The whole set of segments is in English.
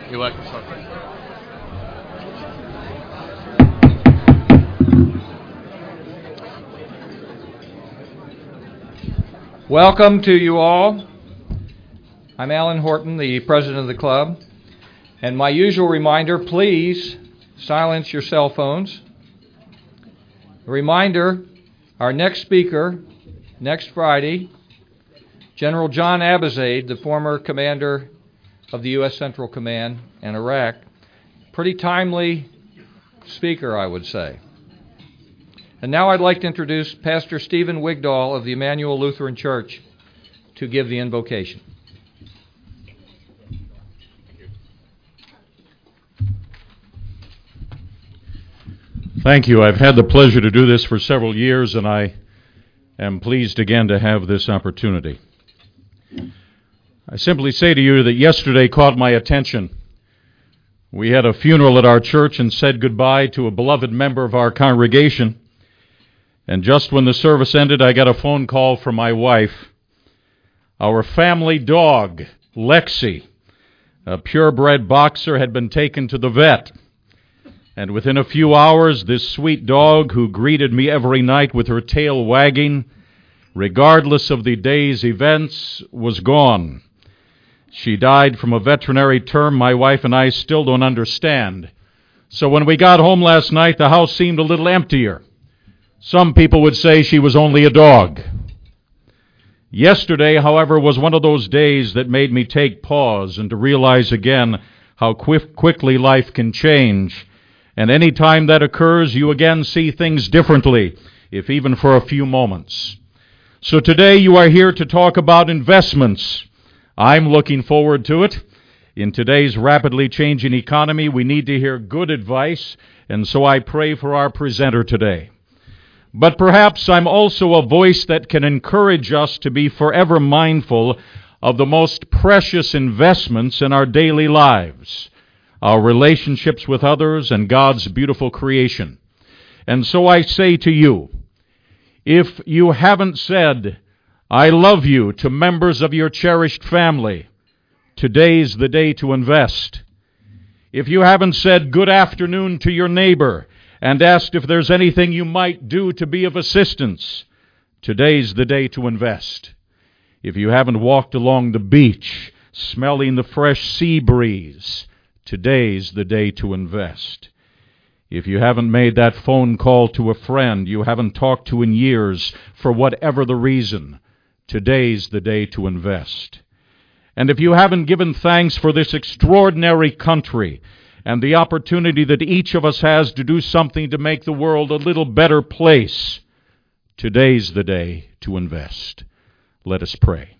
You're welcome, sir. Welcome to you all. I'm Alan Horton, the president of the club. And my usual reminder, please silence your cell phones. A reminder, our next speaker, next Friday, General John Abizaid, the former commander of the U.S. Central Command in Iraq. Pretty timely speaker, I would say. And now I'd like to introduce Pastor Stephen Wigdall of the Emmanuel Lutheran Church to give the invocation. Thank you. I've had the pleasure to do this for several years, and I am pleased again to have this opportunity. I simply say to you that yesterday caught my attention. We had a funeral at our church and said goodbye to a beloved member of our congregation. And just when the service ended, I got a phone call from my wife. Our family dog, Lexi, a purebred boxer, had been taken to the vet. And within a few hours, this sweet dog, who greeted me every night with her tail wagging, regardless of the day's events, was gone. She died from a veterinary term my wife and I still don't understand. So when we got home last night, the house seemed a little emptier. Some people would say she was only a dog. Yesterday, however, was one of those days that made me take pause and to realize again how quickly life can change. And any time that occurs, you again see things differently, if even for a few moments. So today you are here to talk about investments. I'm looking forward to it. In today's rapidly changing economy, we need to hear good advice, and so I pray for our presenter today. But perhaps I'm also a voice that can encourage us to be forever mindful of the most precious investments in our daily lives, our relationships with others, and God's beautiful creation. And so I say to you, if you haven't said, "I love you" to members of your cherished family, today's the day to invest. If you haven't said good afternoon to your neighbor and asked if there's anything you might do to be of assistance, today's the day to invest. If you haven't walked along the beach, smelling the fresh sea breeze, today's the day to invest. If you haven't made that phone call to a friend you haven't talked to in years, for whatever the reason, today's the day to invest. And if you haven't given thanks for this extraordinary country and the opportunity that each of us has to do something to make the world a little better place, today's the day to invest. Let us pray.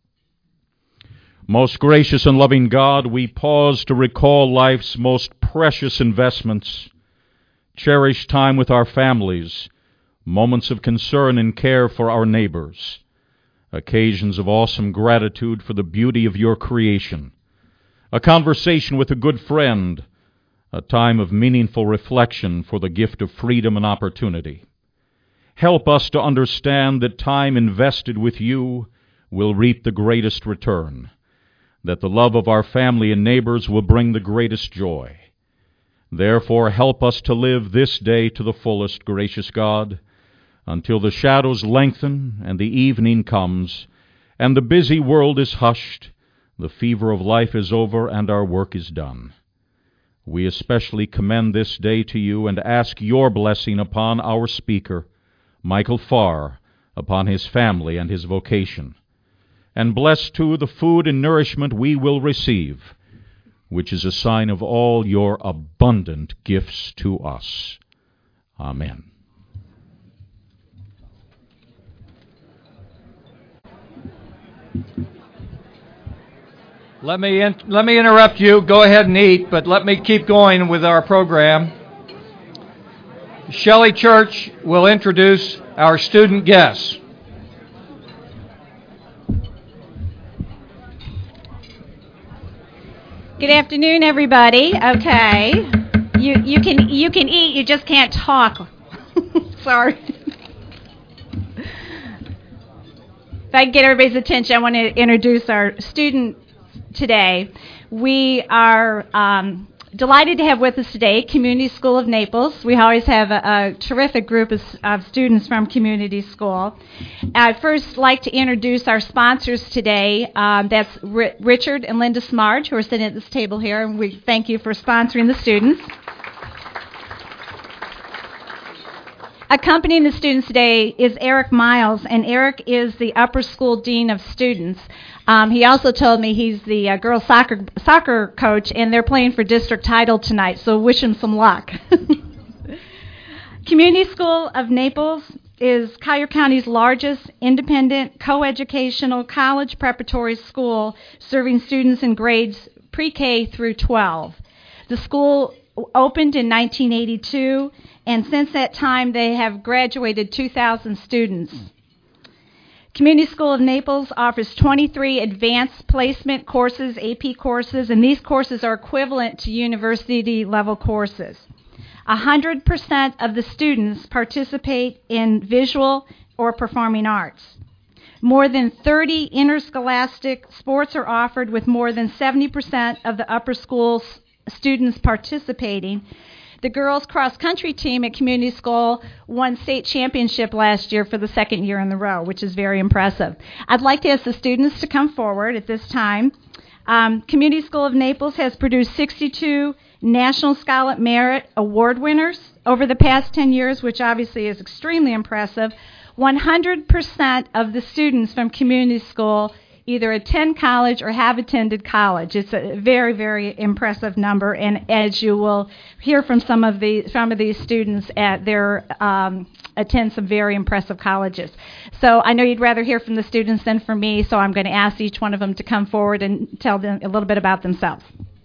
Most gracious and loving God, we pause to recall life's most precious investments, cherish time with our families, moments of concern and care for our neighbors, occasions of awesome gratitude for the beauty of your creation, a conversation with a good friend, a time of meaningful reflection for the gift of freedom and opportunity. Help us to understand that time invested with you will reap the greatest return, that the love of our family and neighbors will bring the greatest joy. Therefore, help us to live this day to the fullest, gracious God, until the shadows lengthen and the evening comes, and the busy world is hushed, the fever of life is over, and our work is done. We especially commend this day to you and ask your blessing upon our speaker, Michael Farr, upon his family and his vocation. And bless, too, the food and nourishment we will receive, which is a sign of all your abundant gifts to us. Amen. Let me interrupt you. Go ahead and eat, but let me keep going with our program. Shelley Church will introduce our student guests. Good afternoon, everybody. Okay, you can eat, you just can't talk. Sorry. If I can get everybody's attention, I want to introduce our student today. We are delighted to have with us today Community School of Naples. We always have a terrific group of students from Community School. I'd first like to introduce our sponsors today. That's Richard and Linda Smarge, who are sitting at this table here, and we thank you for sponsoring the students. Accompanying the students today is Eric Miles, and Eric is the upper school dean of students. He also told me he's the girls soccer coach, and they're playing for district title tonight, so wish him some luck. Community School of Naples is Collier County's largest independent coeducational college preparatory school serving students in grades pre-K through 12. The school opened in 1982, and since that time they have graduated 2,000 students. Community School of Naples offers 23 advanced placement courses, AP courses, and these courses are equivalent to university-level courses. 100% of the students participate in visual or performing arts. More than 30 interscholastic sports are offered, with more than 70% of the upper school students participating. The girls cross-country team at Community School won state championship last year for the second year in a row, which is very impressive. I'd like to ask the students to come forward at this time. Community School of Naples has produced 62 National Scholar Merit Award winners over the past 10 years, which obviously is extremely impressive. 100% of the students from Community School either attend college or have attended college. It's a very, very impressive number, and as you will hear from some of these students, attend some very impressive colleges. So I know you'd rather hear from the students than from me, so I'm going to ask each one of them to come forward and tell them a little bit about themselves.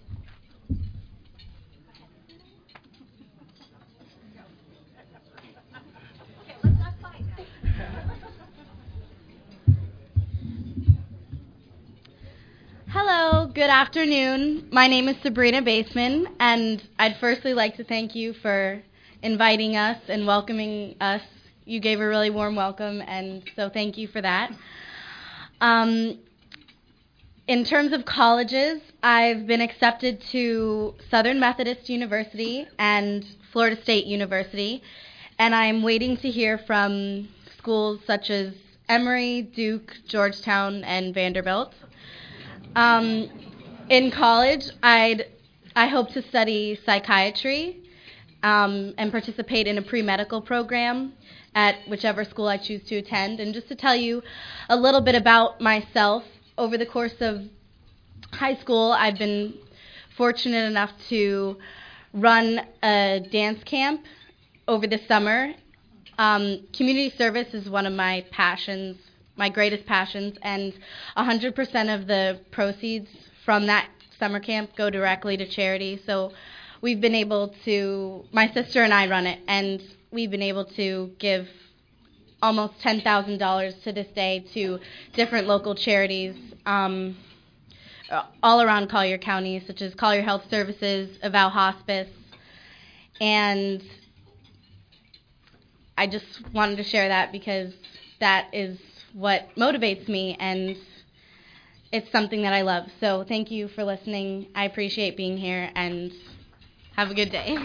Hello, good afternoon. My name is Sabrina Baseman, and I'd firstly like to thank you for inviting us and welcoming us. You gave a really warm welcome, and so thank you for that. In terms of colleges, I've been accepted to Southern Methodist University and Florida State University, and I'm waiting to hear from schools such as Emory, Duke, Georgetown, and Vanderbilt. In college, I hope to study psychiatry and participate in a pre-medical program at whichever school I choose to attend. And just to tell you a little bit about myself, over the course of high school, I've been fortunate enough to run a dance camp over the summer. Community service is one of my passions, my greatest passions, and 100% of the proceeds from that summer camp go directly to charity. So we've been able to, my sister and I run it, and we've been able to give almost $10,000 to this day to different local charities all around Collier County, such as Collier Health Services, Eval Hospice, and I just wanted to share that because that is what motivates me, and it's something that I love. So thank you for listening. I appreciate being here, and have a good day.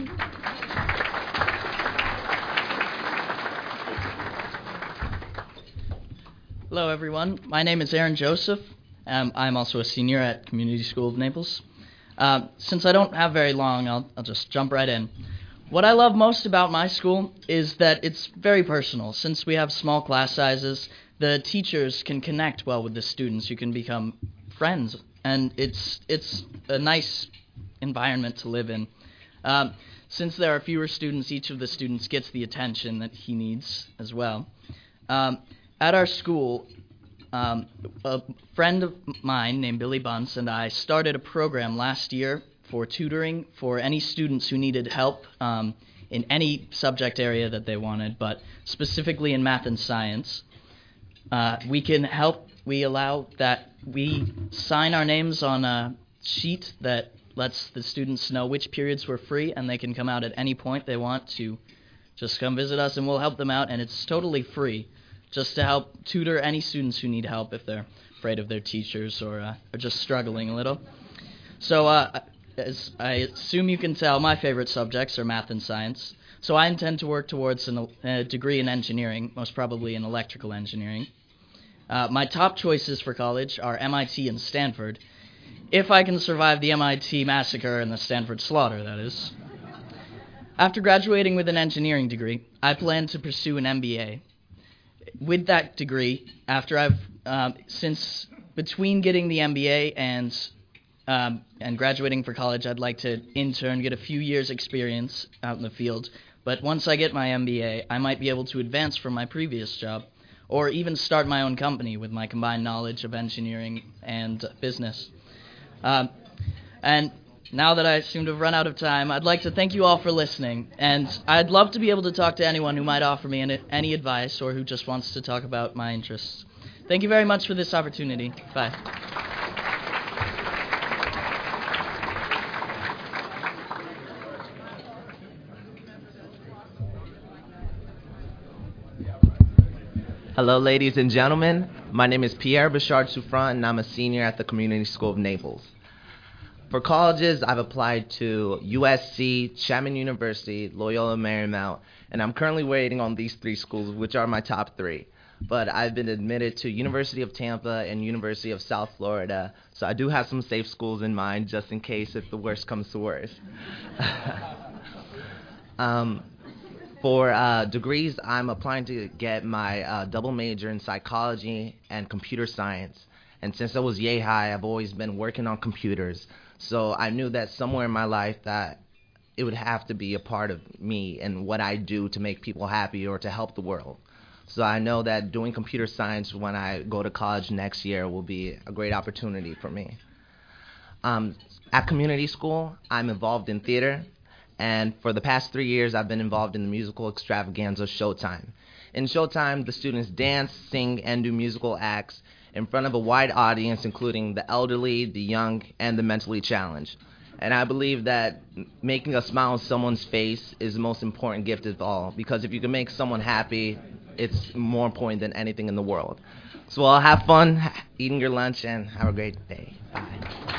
Hello, everyone. My name is Aaron Joseph. I'm also a senior at Community School of Naples. Since I don't have very long, I'll just jump right in. What I love most about my school is that it's very personal. Since we have small class sizes, the teachers can connect well with the students. You can become friends, and it's a nice environment to live in. Since there are fewer students, each of the students gets the attention that he needs as well. At our school, a friend of mine named Billy Bunce and I started a program last year for tutoring for any students who needed help in any subject area that they wanted, but specifically in math and science. We can help. We allow that we sign our names on a sheet that lets the students know which periods were free, and they can come out at any point they want to just come visit us, and we'll help them out, and it's totally free just to help tutor any students who need help if they're afraid of their teachers or are just struggling a little. So, as I assume you can tell, my favorite subjects are math and science. So I intend to work towards a degree in engineering, most probably in electrical engineering. My top choices for college are MIT and Stanford, if I can survive the MIT massacre and the Stanford slaughter, that is. After graduating with an engineering degree, I plan to pursue an MBA. With that degree, since between getting the MBA and graduating for college, I'd like to intern, get a few years' experience out in the field. But once I get my MBA, I might be able to advance from my previous job, or even start my own company with my combined knowledge of engineering and business. And now that I seem to have run out of time, I'd like to thank you all for listening, and I'd love to be able to talk to anyone who might offer me any advice or who just wants to talk about my interests. Thank you very much for this opportunity. Bye. Hello, ladies and gentlemen. My name is Pierre Bichard-Souffrant, and I'm a senior at the Community School of Naples. For colleges, I've applied to USC, Chapman University, Loyola Marymount, and I'm currently waiting on these three schools, which are my top three. But I've been admitted to University of Tampa and University of South Florida, so I do have some safe schools in mind, just in case if the worst comes to worst. For degrees, I'm applying to get my double major in psychology and computer science. And since I was yay high, I've always been working on computers. So I knew that somewhere in my life that it would have to be a part of me and what I do to make people happy or to help the world. So I know that doing computer science when I go to college next year will be a great opportunity for me. At community school, I'm involved in theater. And for the past 3 years, I've been involved in the musical extravaganza Showtime. In Showtime, the students dance, sing, and do musical acts in front of a wide audience, including the elderly, the young, and the mentally challenged. And I believe that making a smile on someone's face is the most important gift of all, because if you can make someone happy, it's more important than anything in the world. So I'll have fun eating your lunch, and have a great day. Bye.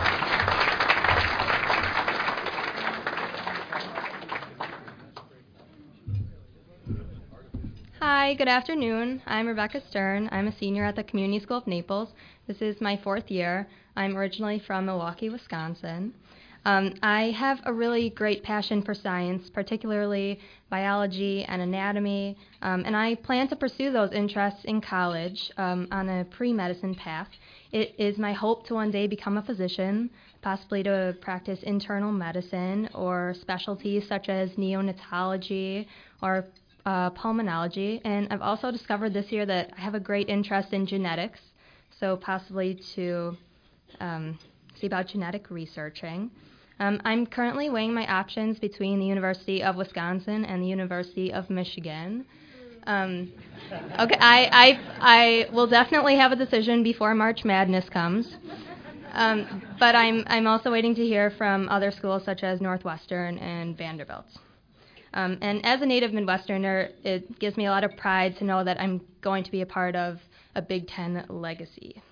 Hi, good afternoon. I'm Rebecca Stern. I'm a senior at the Community School of Naples. This is my 4th year. I'm originally from Milwaukee, Wisconsin. I have a really great passion for science, particularly biology and anatomy, and I plan to pursue those interests in college on a pre-medicine path. It is my hope to one day become a physician, possibly to practice internal medicine or specialties such as neonatology or pulmonology, and I've also discovered this year that I have a great interest in genetics, so possibly to see about genetic researching. I'm currently weighing my options between the University of Wisconsin and the University of Michigan. Okay, I will definitely have a decision before March Madness comes, but I'm also waiting to hear from other schools such as Northwestern and Vanderbilt. And as a native Midwesterner, it gives me a lot of pride to know that I'm going to be a part of a Big Ten legacy.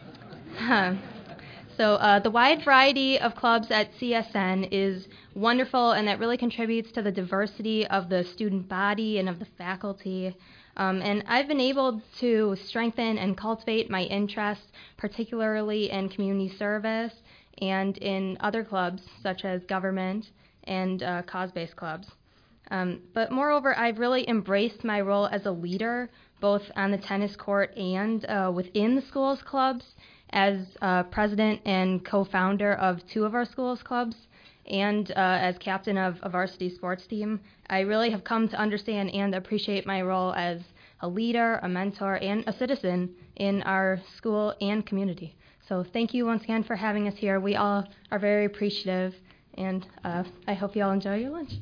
So the wide variety of clubs at CSN is wonderful, and that really contributes to the diversity of the student body and of the faculty. And I've been able to strengthen and cultivate my interests, particularly in community service and in other clubs, such as government and cause-based clubs. But moreover, I've really embraced my role as a leader, both on the tennis court and within the school's clubs, as president and co-founder of 2 of our school's clubs, and as captain of a varsity sports team. I really have come to understand and appreciate my role as a leader, a mentor, and a citizen in our school and community. So thank you once again for having us here. We all are very appreciative, and I hope you all enjoy your lunch.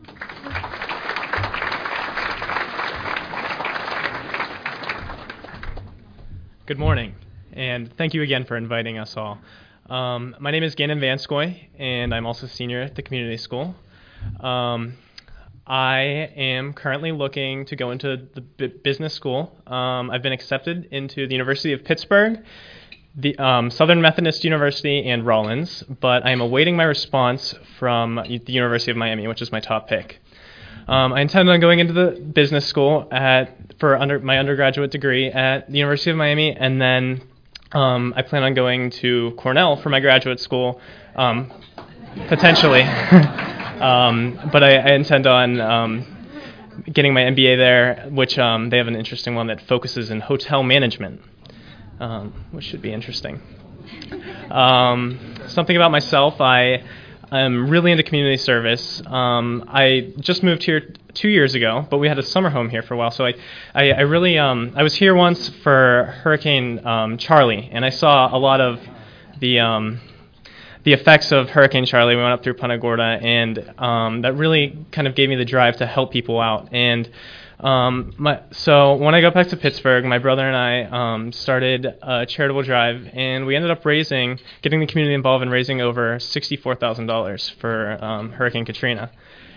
Good morning, and thank you again for inviting us all. My name is Gannon Vanskoy, and I'm also a senior at the community school. I am currently looking to go into the business school. I've been accepted into the University of Pittsburgh, the Southern Methodist University, and Rollins, but I am awaiting my response from the University of Miami, which is my top pick. I intend on going into the business school for my undergraduate degree at the University of Miami, and then I plan on going to Cornell for my graduate school, potentially. But I intend on getting my MBA there, which they have an interesting one that focuses in hotel management, which should be interesting. Something about myself, I'm really into community service. I just moved here 2 years ago, but we had a summer home here for a while. So I really I was here once for Hurricane Charlie, and I saw a lot of the effects of Hurricane Charlie. We went up through Punta Gorda, and that really kind of gave me the drive to help people out. And so when I got back to Pittsburgh, my brother and I started a charitable drive, and we ended up getting the community involved in raising over $64,000 for Hurricane Katrina.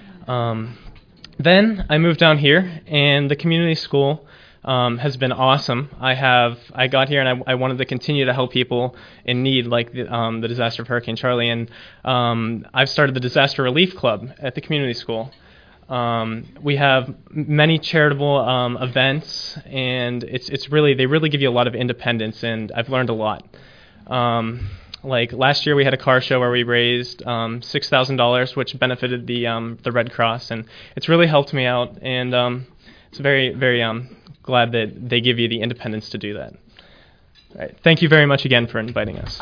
Then I moved down here, and the community school has been awesome. I got here and I wanted to continue to help people in need, like the disaster of Hurricane Charlie, and I've started the Disaster Relief Club at the community school. We have many charitable events, and they really give you a lot of independence, and I've learned a lot. Like last year, we had a car show where we raised $6,000, which benefited the Red Cross, and it's really helped me out, and it's very, very glad that they give you the independence to do that. All right. Thank you very much again for inviting us.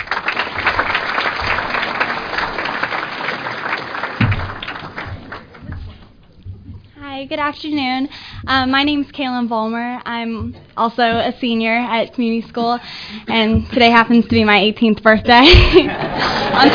Hi, good afternoon. My name's Kaylin Vollmer. I'm also a senior at community school, and today happens to be my 18th birthday. On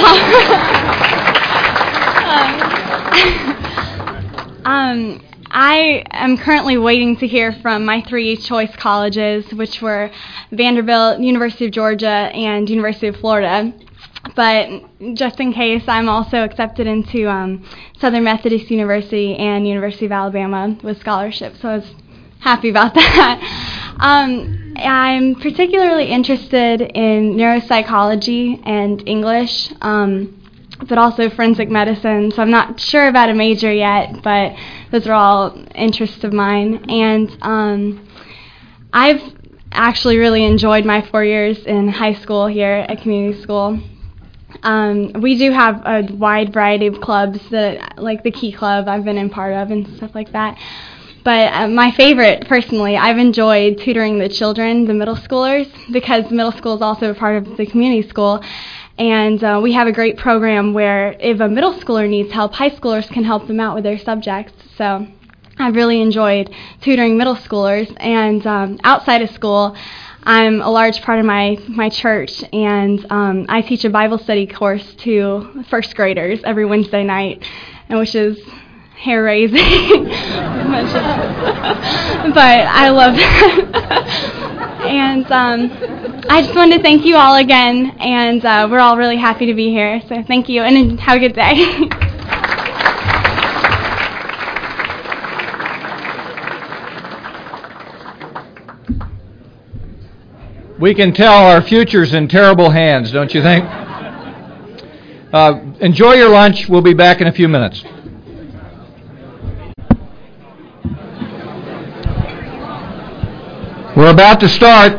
top I am currently waiting to hear from my 3 choice colleges, which were Vanderbilt, University of Georgia, and University of Florida. But just in case, I'm also accepted into Southern Methodist University and University of Alabama with scholarship, so I was happy about that. I'm particularly interested in neuropsychology and English, but also forensic medicine, so I'm not sure about a major yet, but those are all interests of mine. And I've actually really enjoyed my 4 years in high school here at community school. We do have a wide variety of clubs, like the Key Club I've been in part of and stuff like that. But my favorite, personally, I've enjoyed tutoring the children, the middle schoolers, because the middle school is also a part of the community school. And we have a great program where if a middle schooler needs help, high schoolers can help them out with their subjects. So I've really enjoyed tutoring middle schoolers. And outside of school, I'm a large part of my church, and I teach a Bible study course to first graders every Wednesday night, and which is hair-raising, but I love that. And I just wanted to thank you all again, and we're all really happy to be here, so thank you, and have a good day. We can tell our future's in terrible hands, don't you think? Enjoy your lunch. We'll be back in a few minutes. We're about to start.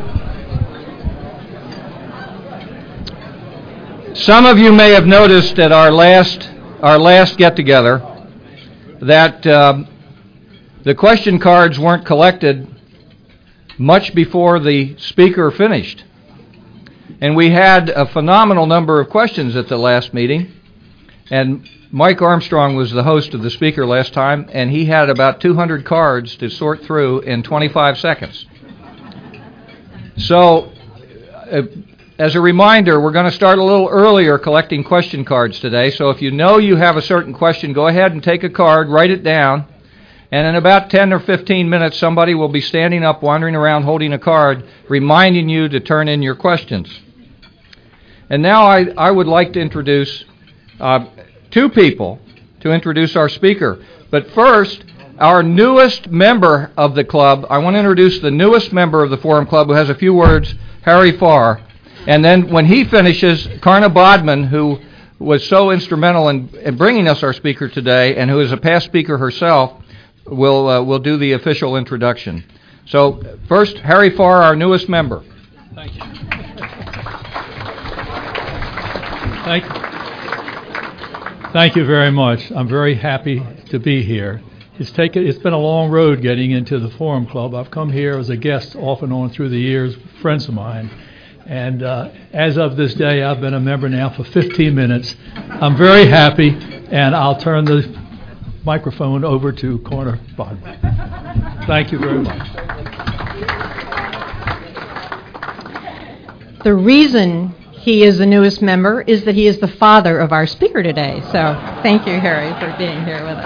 Some of you may have noticed at our last get-together that the question cards weren't collected much before the speaker finished. And we had a phenomenal number of questions at the last meeting. And Mike Armstrong was the host of the speaker last time, and he had about 200 cards to sort through in 25 seconds. So, as a reminder, we're going to start a little earlier collecting question cards today. So if you know you have a certain question, go ahead and take a card, write it down, and in about 10 or 15 minutes, somebody will be standing up, wandering around, holding a card, reminding you to turn in your questions. And now I would like to introduce 2 people to introduce our speaker. But first, our newest member of the club, I want to introduce the newest member of the Forum Club who has a few words, Harry Farr. And then when he finishes, Karna Bodman, who was so instrumental in bringing us our speaker today and who is a past speaker herself, will do the official introduction. So first, Harry Farr, our newest member. Thank you. Thank you very much. I'm very happy to be here. It's been a long road getting into the Forum Club. I've come here as a guest off and on through the years, friends of mine. And as of this day, I've been a member now for 15 minutes. I'm very happy, and I'll turn the microphone over to Karna Bodman. Thank you very much. The reason he is the newest member is that he is the father of our speaker today. So thank you, Harry, for being here with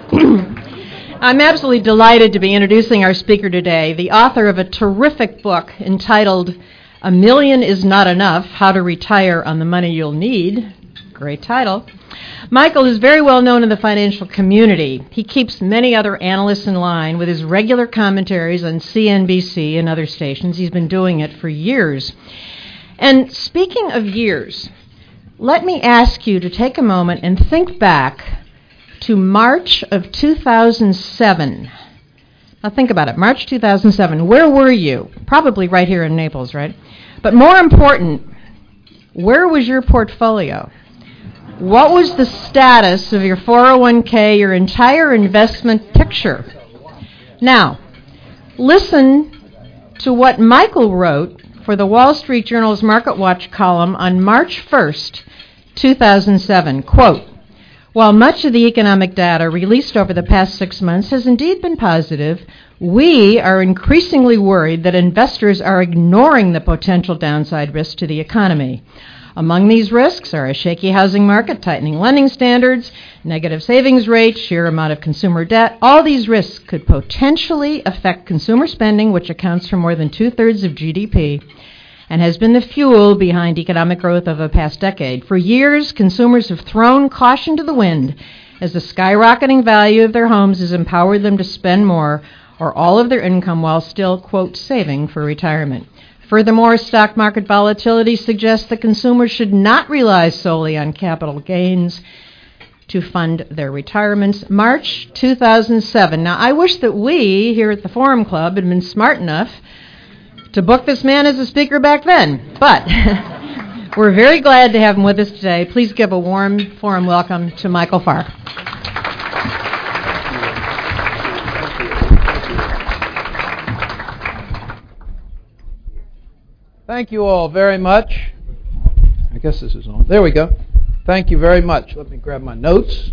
us. I'm absolutely delighted to be introducing our speaker today, the author of a terrific book entitled "A Million Is Not Enough, How to Retire on the Money You'll Need." Great title. Michael is very well known in the financial community. He keeps many other analysts in line with his regular commentaries on CNBC and other stations. He's been doing it for years. And speaking of years, let me ask you to take a moment and think back to March of 2007. Now think about it, March 2007. Where were you? Probably right here in Naples, right? But more important, where was your portfolio? What was the status of your 401k, your entire investment picture? Now, listen to what Michael wrote for the Wall Street Journal's Market Watch column on March 1st, 2007. Quote, "While much of the economic data released over the past 6 months has indeed been positive, we are increasingly worried that investors are ignoring the potential downside risks to the economy. Among these risks are a shaky housing market, tightening lending standards, negative savings rates, sheer amount of consumer debt. All these risks could potentially affect consumer spending, which accounts for more than 2/3 of GDP, and has been the fuel behind economic growth over the past decade. For years, consumers have thrown caution to the wind as the skyrocketing value of their homes has empowered them to spend more or all of their income while still, quote, saving for retirement. Furthermore, stock market volatility suggests that consumers should not rely solely on capital gains to fund their retirements." March 2007. Now, I wish that we here at the Forum Club had been smart enough to book this man as a speaker back then, but we're very glad to have him with us today. Please give a warm Forum welcome to Michael Farr. Thank you all very much. I guess this is on. There we go. Thank you very much. Let me grab my notes.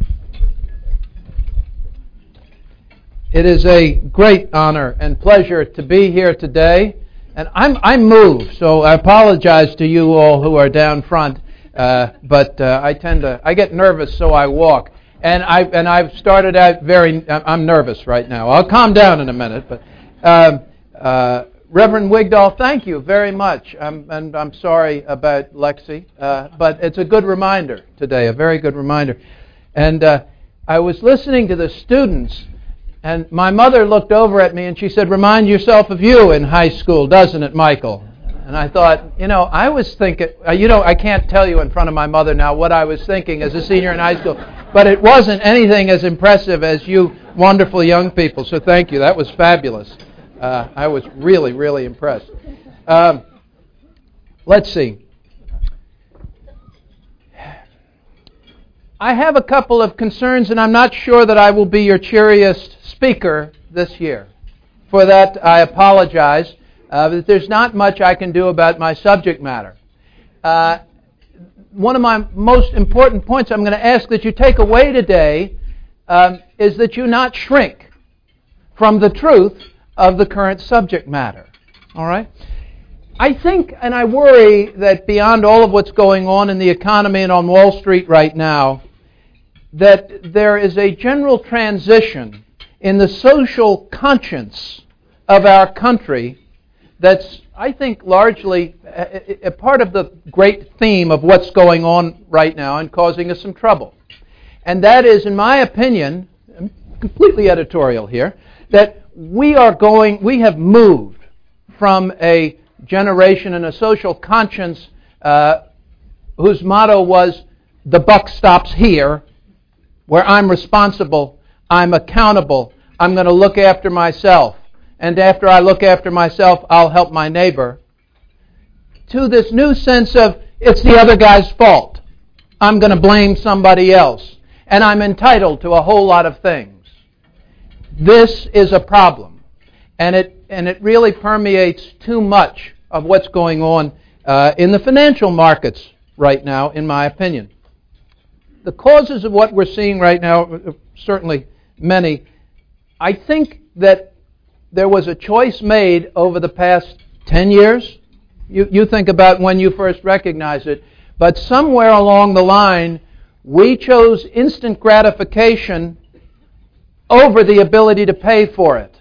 It is a great honor and pleasure to be here today. And I'm moved, so I apologize to you all who are down front. But I get nervous, so I walk. And I've started out I'm nervous right now. I'll calm down in a minute. But Reverend Wigdahl, thank you very much. I'm sorry about Lexi, but it's a good reminder today, a very good reminder. And I was listening to the students, and my mother looked over at me and she said, "Remind yourself of you in high school, doesn't it, Michael?" And I thought, I was thinking, I can't tell you in front of my mother now what I was thinking as a senior in high school, but it wasn't anything as impressive as you wonderful young people, so thank you. That was fabulous. I was really, really impressed. Let's see. I have a couple of concerns, and I'm not sure that I will be your cheeriest speaker this year. For that, I apologize. There's not much I can do about my subject matter. One of my most important points I'm going to ask that you take away today is that you not shrink from the truth of the current subject matter. All right? I think and I worry that beyond all of what's going on in the economy and on Wall Street right now, that there is a general transition in the social conscience of our country that's, I think, largely a part of the great theme of what's going on right now and causing us some trouble. And that is, in my opinion, completely editorial here, that we have moved from a generation and a social conscience whose motto was, the buck stops here, where I'm responsible, I'm accountable, I'm going to look after myself, and after I look after myself, I'll help my neighbor, to this new sense of, it's the other guy's fault. I'm going to blame somebody else, and I'm entitled to a whole lot of things. This is a problem, and it really permeates too much of what's going on in the financial markets right now, in my opinion. The causes of what we're seeing right now, certainly many. I think that there was a choice made over the past 10 years. You think about when you first recognized it, but somewhere along the line, we chose instant gratification over the ability to pay for it.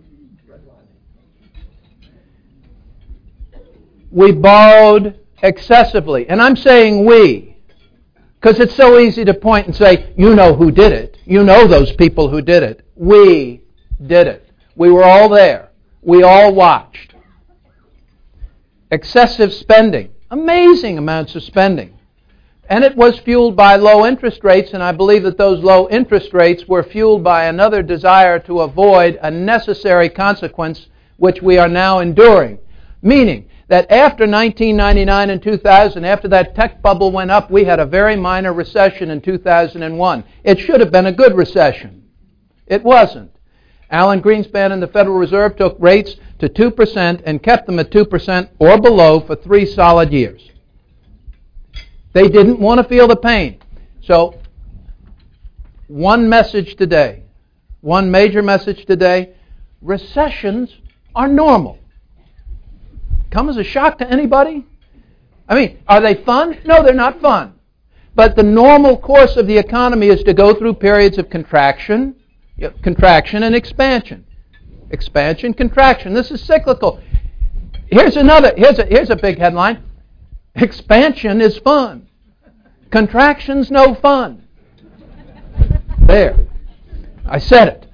We borrowed excessively, and I'm saying we, because it's so easy to point and say, you know who did it. You know those people who did it. We did it. We were all there. We all watched. Excessive spending. Amazing amounts of spending. And it was fueled by low interest rates, and I believe that those low interest rates were fueled by another desire to avoid a necessary consequence which we are now enduring. Meaning that after 1999 and 2000, after that tech bubble went up, we had a very minor recession in 2001. It should have been a good recession. It wasn't. Alan Greenspan and the Federal Reserve took rates to 2% and kept them at 2% or below for 3 solid years. They didn't want to feel the pain. So, one message today, one major message today, recessions are normal. Come as a shock to anybody? I mean, are they fun? No, they're not fun. But the normal course of the economy is to go through periods of contraction and expansion. Expansion, contraction. This is cyclical. Here's a big headline. Expansion is fun. Contraction's no fun. There. I said it.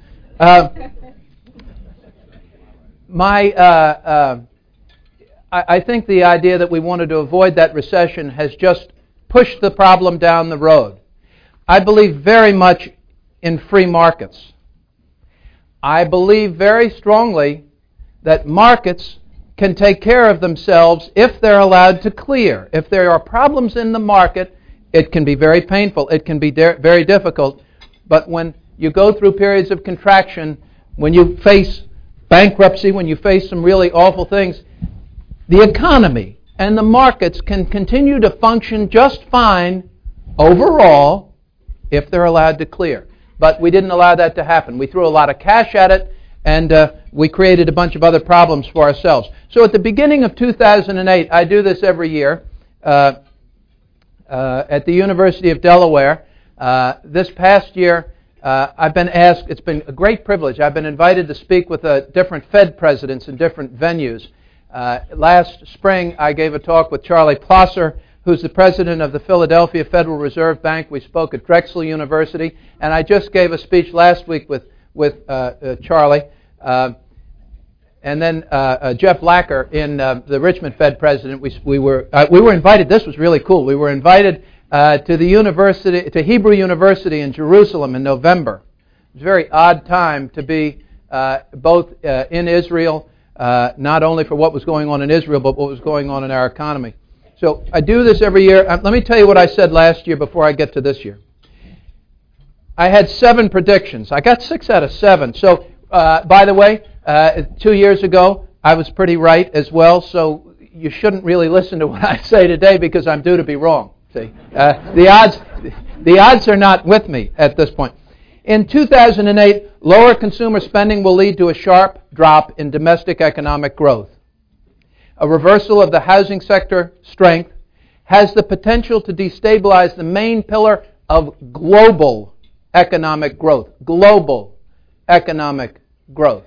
I think the idea that we wanted to avoid that recession has just pushed the problem down the road. I believe very much in free markets. I believe very strongly that markets can take care of themselves if they're allowed to clear. If there are problems in the market, it can be very painful. It can be very difficult. But when you go through periods of contraction, when you face bankruptcy, when you face some really awful things, the economy and the markets can continue to function just fine overall if they're allowed to clear. But we didn't allow that to happen. We threw a lot of cash at it, and we created a bunch of other problems for ourselves. So at the beginning of 2008, I do this every year at the University of Delaware. This past year, I've been asked, it's been a great privilege, I've been invited to speak with different Fed presidents in different venues. Last spring, I gave a talk with Charlie Plosser, who's the president of the Philadelphia Federal Reserve Bank. We spoke at Drexel University, and I just gave a speech last week with Charlie, and then Jeff Lacker in the Richmond Fed president. We were invited. This was really cool. We were invited to the university, to Hebrew University in Jerusalem in November. It was a very odd time to be both in Israel, not only for what was going on in Israel, but what was going on in our economy. So I do this every year. Let me tell you what I said last year before I get to this year. I had 7 predictions. I got 6 out of 7. So, by the way, 2 years ago, I was pretty right as well, so you shouldn't really listen to what I say today because I'm due to be wrong. See, the odds are not with me at this point. In 2008, lower consumer spending will lead to a sharp drop in domestic economic growth. A reversal of the housing sector strength has the potential to destabilize the main pillar of global economic growth. Global economic growth.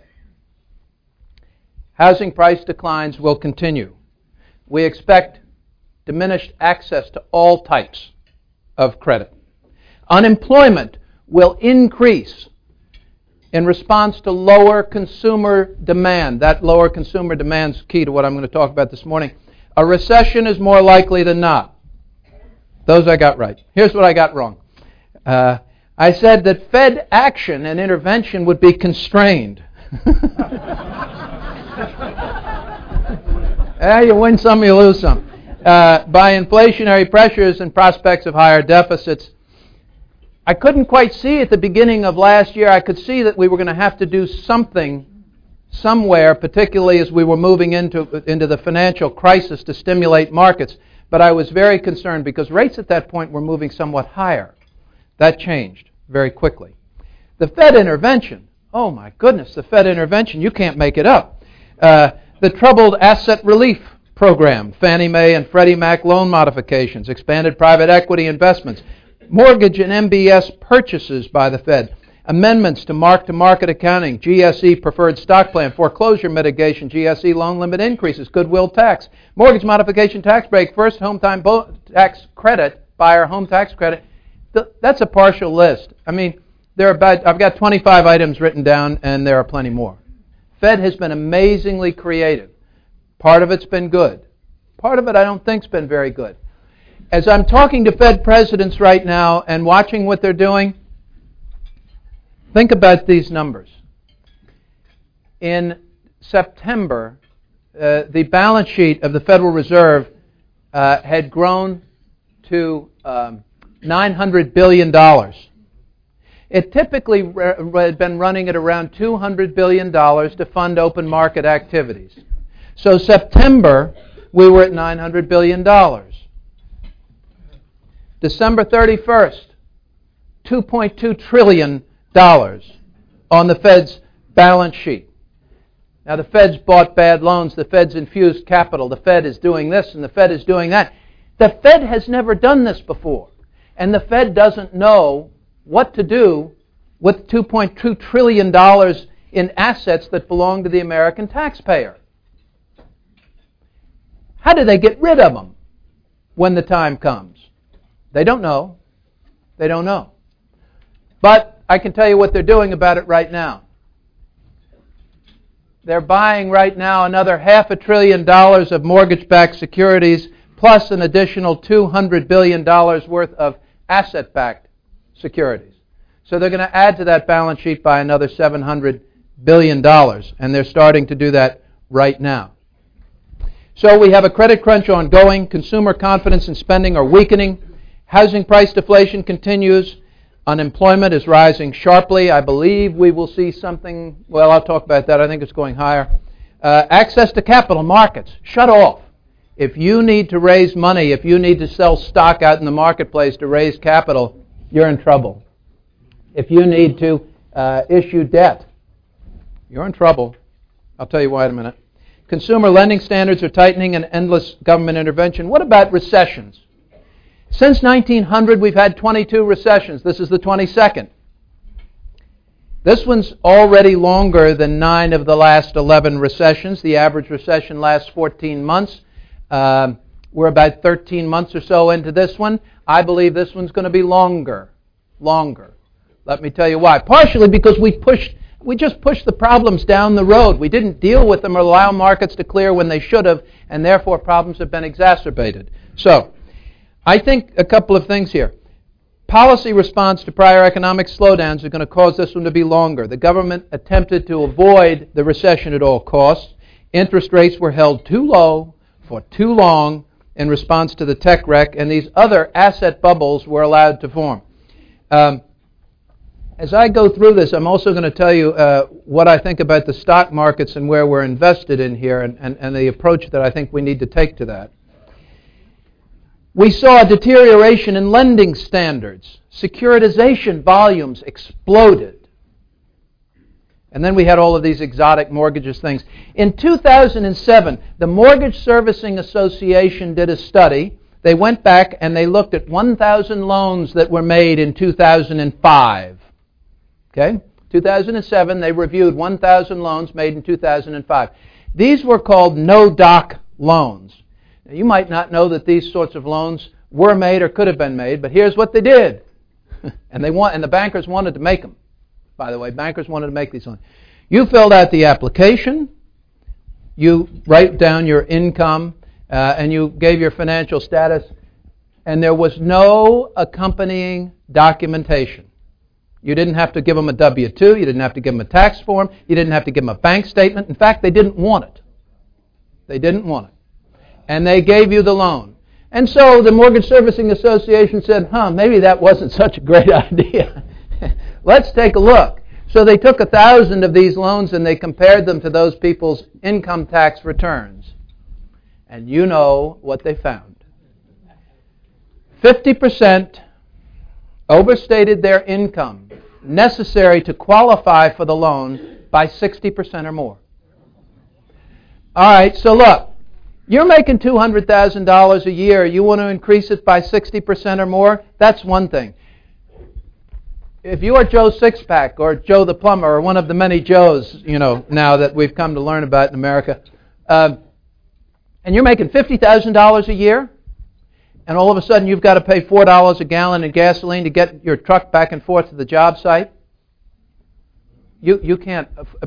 Housing price declines will continue. We expect diminished access to all types of credit. Unemployment will increase in response to lower consumer demand. That lower consumer demand is key to what I'm going to talk about this morning. A recession is more likely than not. Those I got right. Here's what I got wrong. I said that Fed action and intervention would be constrained. You win some, you lose some. By inflationary pressures and prospects of higher deficits. I couldn't quite see at the beginning of last year. I could see that we were going to have to do something somewhere, particularly as we were moving into the financial crisis to stimulate markets. But I was very concerned because rates at that point were moving somewhat higher. That changed very quickly. The Fed intervention, oh my goodness, the Fed intervention, you can't make it up. The Troubled Asset Relief Program, Fannie Mae and Freddie Mac loan modifications, expanded private equity investments, mortgage and MBS purchases by the Fed, amendments to mark-to-market accounting, GSE preferred stock plan, foreclosure mitigation, GSE loan limit increases, goodwill tax, mortgage modification tax break, first home time tax credit, buyer home tax credit. That's a partial list. I mean, I've got 25 items written down, and there are plenty more. Fed has been amazingly creative. Part of it's been good. Part of it I don't think's been very good. As I'm talking to Fed presidents right now and watching what they're doing, think about these numbers. In September, the balance sheet of the Federal Reserve had grown to $900 billion. It typically had been running at around $200 billion to fund open market activities. So September, we were at $900 billion. December 31st, $2.2 trillion on the Fed's balance sheet. Now the Fed's bought bad loans, the Fed's infused capital, the Fed is doing this and the Fed is doing that. The Fed has never done this before. And the Fed doesn't know what to do with $2.2 trillion in assets that belong to the American taxpayer. How do they get rid of them when the time comes? They don't know. They don't know. But I can tell you what they're doing about it right now. They're buying right now another $500 billion of mortgage-backed securities plus an additional $200 billion worth of asset-backed securities. So they're going to add to that balance sheet by another $700 billion, and they're starting to do that right now. So we have a credit crunch ongoing. Consumer confidence and spending are weakening. Housing price deflation continues. Unemployment is rising sharply. I believe we will see something, well, I'll talk about that. I think it's going higher. Access to capital markets, shut off. If you need to raise money, if you need to sell stock out in the marketplace to raise capital, you're in trouble. If you need to issue debt, you're in trouble. I'll tell you why in a minute. Consumer lending standards are tightening and endless government intervention. What about recessions? Since 1900, we've had 22 recessions. This is the 22nd. This one's already longer than 9 of the last 11 recessions. The average recession lasts 14 months. We're about 13 months or so into this one. I believe this one's going to be longer. Let me tell you why. Partially because we just pushed the problems down the road. We didn't deal with them or allow markets to clear when they should have, and therefore problems have been exacerbated. So, I think a couple of things here. Policy response to prior economic slowdowns are going to cause this one to be longer. The government attempted to avoid the recession at all costs. Interest rates were held too low for too long in response to the tech wreck, and these other asset bubbles were allowed to form. As I go through this, I'm also going to tell you what I think about the stock markets and where we're invested in here and the approach that I think we need to take to that. We saw a deterioration in lending standards. Securitization volumes exploded. And then we had all of these exotic mortgages things. In 2007, the Mortgage Servicing Association did a study. They went back and they looked at 1,000 loans that were made in 2005. Okay? 2007, they reviewed 1,000 loans made in 2005. These were called no-doc loans. Now, you might not know that these sorts of loans were made or could have been made, but here's what they did. And the bankers wanted to make them. by the way. Bankers wanted to make these loans. You filled out the application, you write down your income, and you gave your financial status, and there was no accompanying documentation. You didn't have to give them a W-2, you didn't have to give them a tax form, you didn't have to give them a bank statement. In fact, they didn't want it. They didn't want it. And they gave you the loan. And so the Mortgage Servicing Association said, maybe that wasn't such a great idea. Let's take a look. So they took 1,000 of these loans and they compared them to those people's income tax returns. And you know what they found. 50% overstated their income necessary to qualify for the loan by 60% or more. All right, so look, you're making $200,000 a year. You want to increase it by 60% or more? That's one thing. If you are Joe Sixpack or Joe the Plumber or one of the many Joes, now that we've come to learn about in America, and you're making $50,000 a year, and all of a sudden you've got to pay $4 a gallon in gasoline to get your truck back and forth to the job site, you can't,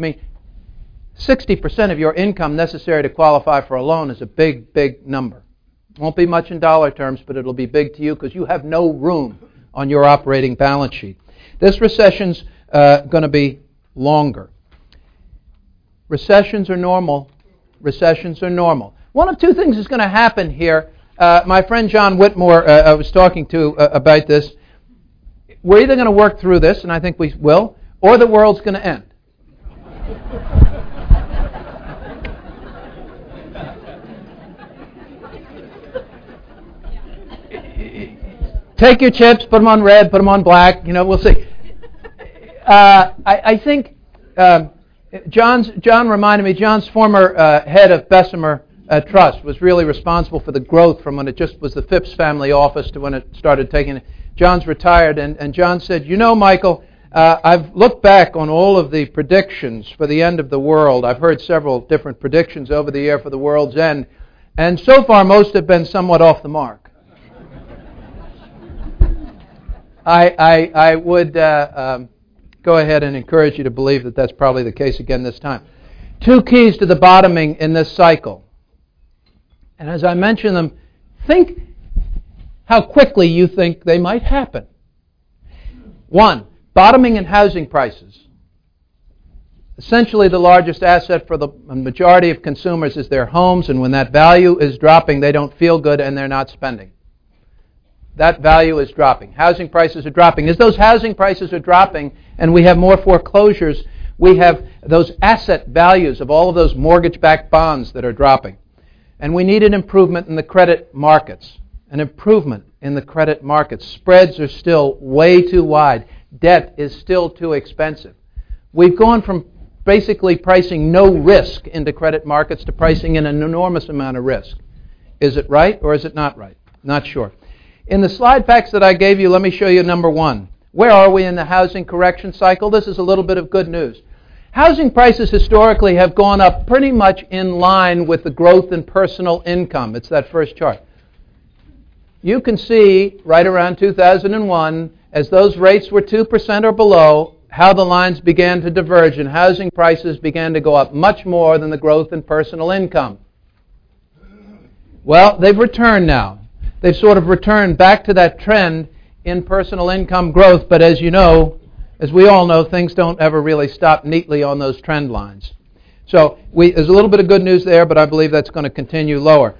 60% of your income necessary to qualify for a loan is a big, big number. Won't be much in dollar terms, but it'll be big to you because you have no room on your operating balance sheet. This recession's going to be longer. Recessions are normal. Recessions are normal. One of two things is going to happen here. My friend John Whitmore, I was talking to about this. We're either going to work through this, and I think we will, or the world's going to end. Take your chips, put them on red, put them on black. We'll see. I think John reminded me. John's former head of Bessemer Trust was really responsible for the growth from when it just was the Phipps family office to when it started taking. John's retired, and John said, Michael, I've looked back on all of the predictions for the end of the world. I've heard several different predictions over the year for the world's end, and so far most have been somewhat off the mark. I would go ahead and encourage you to believe that that's probably the case again this time. Two keys to the bottoming in this cycle. And as I mentioned them, think how quickly you think they might happen. One, bottoming in housing prices. Essentially, the largest asset for the majority of consumers is their homes, and when that value is dropping, they don't feel good and they're not spending. That value is dropping. Housing prices are dropping. As those housing prices are dropping and we have more foreclosures, we have those asset values of all of those mortgage-backed bonds that are dropping. And we need an improvement in the credit markets. An improvement in the credit markets. Spreads are still way too wide. Debt is still too expensive. We've gone from basically pricing no risk into credit markets to pricing in an enormous amount of risk. Is it right or is it not right? Not sure. In the slide packs that I gave you, let me show you number one. Where are we in the housing correction cycle? This is a little bit of good news. Housing prices historically have gone up pretty much in line with the growth in personal income. It's that first chart. You can see right around 2001, as those rates were 2% or below, how the lines began to diverge and housing prices began to go up much more than the growth in personal income. Well, they've returned now. They've sort of returned back to that trend in personal income growth, but as you know, as we all know, things don't ever really stop neatly on those trend lines. So there's a little bit of good news there, but I believe that's going to continue lower.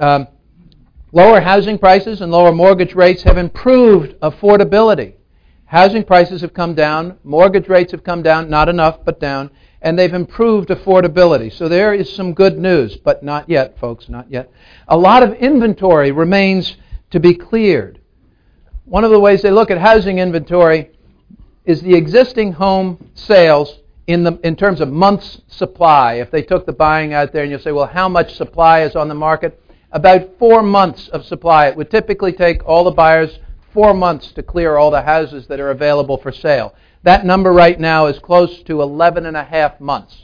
Lower housing prices and lower mortgage rates have improved affordability. Housing prices have come down, mortgage rates have come down, not enough, but down, and they've improved affordability. So there is some good news, but not yet, folks, not yet. A lot of inventory remains to be cleared. One of the ways they look at housing inventory is the existing home sales in terms of months' supply. If they took the buying out there and you'll say, well, how much supply is on the market? About 4 months of supply. It would typically take all the buyers 4 months to clear all the houses that are available for sale. That number right now is close to 11 and a half months.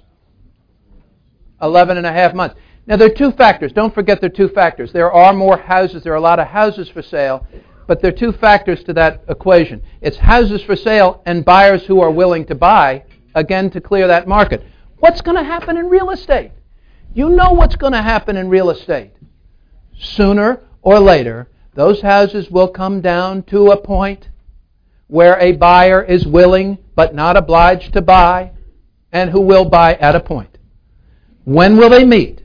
11 and a half months. Now, there are two factors. Don't forget there are two factors. There are more houses. There are a lot of houses for sale. But there are two factors to that equation. It's houses for sale and buyers who are willing to buy, again, to clear that market. What's going to happen in real estate? You know what's going to happen in real estate. Sooner or later, those houses will come down to a point where a buyer is willing but not obliged to buy, and who will buy at a point. When will they meet?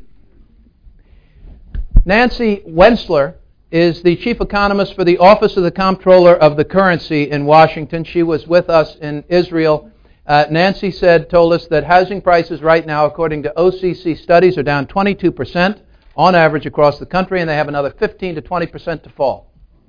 Nancy Wentzler is the chief economist for the Office of the Comptroller of the Currency in Washington. She was with us in Israel. Nancy told us that housing prices right now, according to OCC studies, are down 22% on average across the country, and they have another 15 to 20% to fall.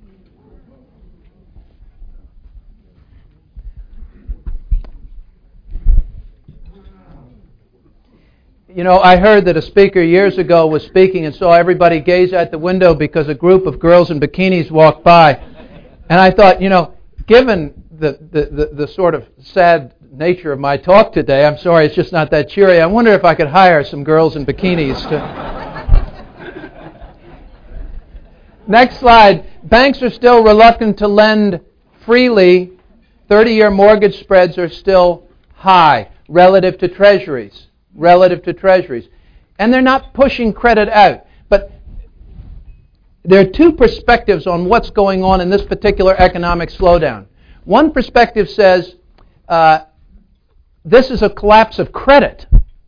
You know, I heard that a speaker years ago was speaking and saw everybody gaze out the window because a group of girls in bikinis walked by. And I thought, you know, given the sort of sad nature of my talk today, I'm sorry, it's just not that cheery. I wonder if I could hire some girls in bikinis to... Next slide. Banks are still reluctant to lend freely. 30-year mortgage spreads are still high relative to treasuries. And they're not pushing credit out. But there are two perspectives on what's going on in this particular economic slowdown. One perspective says this is a collapse of credit.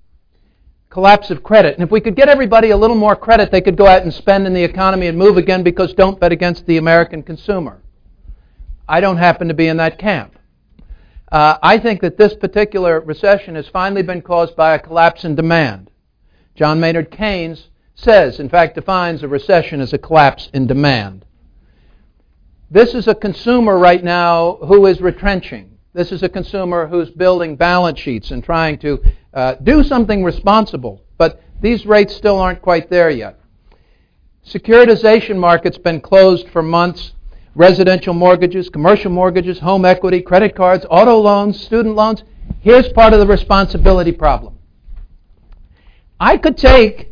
And if we could get everybody a little more credit, they could go out and spend in the economy and move again, because don't bet against the American consumer. I don't happen to be in that camp. I think that this particular recession has finally been caused by a collapse in demand. John Maynard Keynes says, in fact, defines a recession as a collapse in demand. This is a consumer right now who is retrenching. This is a consumer who's building balance sheets and trying to do something responsible. But these rates still aren't quite there yet. Securitization market's been closed for months. Residential mortgages, commercial mortgages, home equity, credit cards, auto loans, student loans. Here's part of the responsibility problem. I could take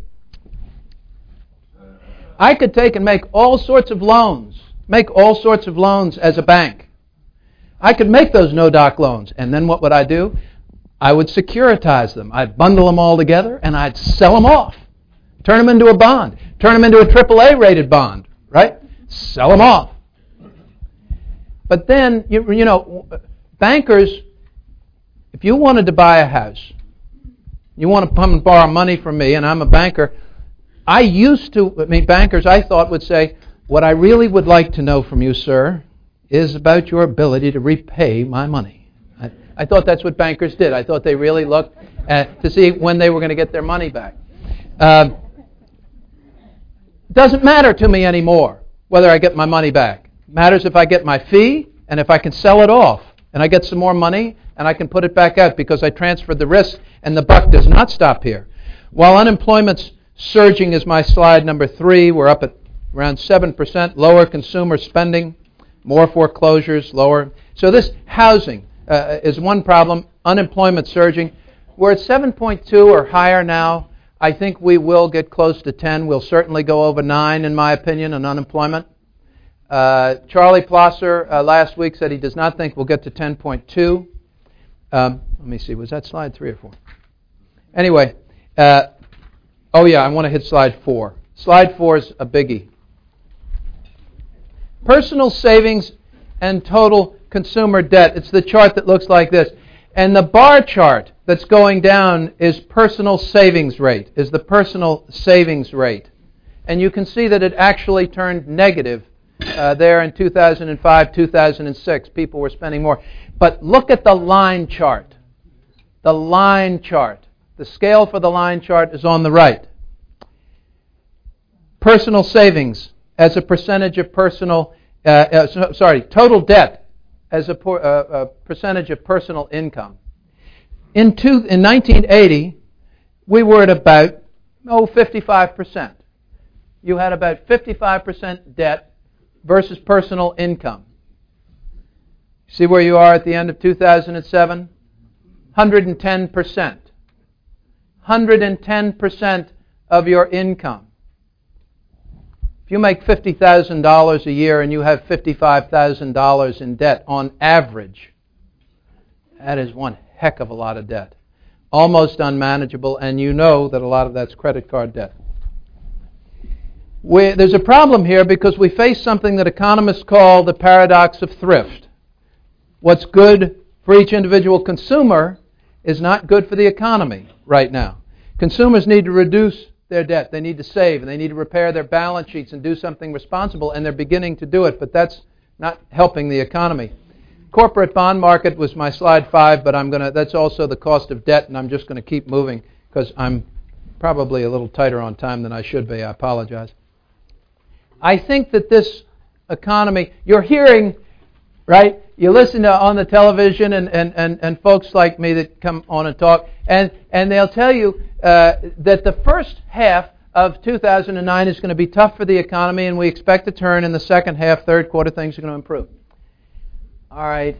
and make all sorts of loans as a bank. I could make those no-doc loans, and then what would I do? I would securitize them. I'd bundle them all together, and I'd sell them off. Turn them into a bond. Turn them into a AAA-rated bond, right? Sell them off. But then, you know, bankers, if you wanted to buy a house, you want to come and borrow money from me, and I'm a banker, bankers I thought would say, what I really would like to know from you, sir, is about your ability to repay my money. I thought that's what bankers did. I thought they really looked to see when they were going to get their money back. Doesn't matter to me anymore whether I get my money back. Matters if I get my fee and if I can sell it off and I get some more money and I can put it back out because I transferred the risk, and the buck does not stop here. While unemployment's surging is my slide number 3, we're up at around 7%, lower consumer spending, more foreclosures, lower. So this housing is one problem, unemployment surging. We're at 7.2 or higher now. I think we will get close to 10. We'll certainly go over 9, in my opinion, on unemployment. Charlie Plosser last week said he does not think we'll get to 10.2. Let me see, was that slide 3 or 4? Anyway, I want to hit slide 4. Slide 4 is a biggie. Personal savings and total consumer debt. It's the chart that looks like this. And the bar chart that's going down is personal savings rate, is the personal savings rate. And you can see that it actually turned negative there in 2005, 2006. People were spending more. But look at the line chart. The line chart. The scale for the line chart is on the right. Personal savings as a percentage of total debt as a percentage of personal income. In 1980, we were at about 55%. You had about 55% debt versus personal income. See where you are at the end of 2007? 110%. 110% of your income. If If you make $50,000 a year and you have $55,000 in debt on average, that is one heck of a lot of debt. Almost unmanageable, and you know that a lot of that's credit card debt. There's a problem here because we face something that economists call the paradox of thrift. What's good for each individual consumer is not good for the economy right now. Consumers need to reduce their debt. They need to save, and they need to repair their balance sheets and do something responsible, and they're beginning to do it, but that's not helping the economy. Corporate bond market was my slide 5, but that's also the cost of debt, and I'm just going to keep moving because I'm probably a little tighter on time than I should be. I apologize. I think that this economy, you're hearing, right? You listen to on the television and folks like me that come on and talk, and they'll tell you that the first half of 2009 is going to be tough for the economy, and we expect a turn in the second half, third quarter, things are going to improve. All right.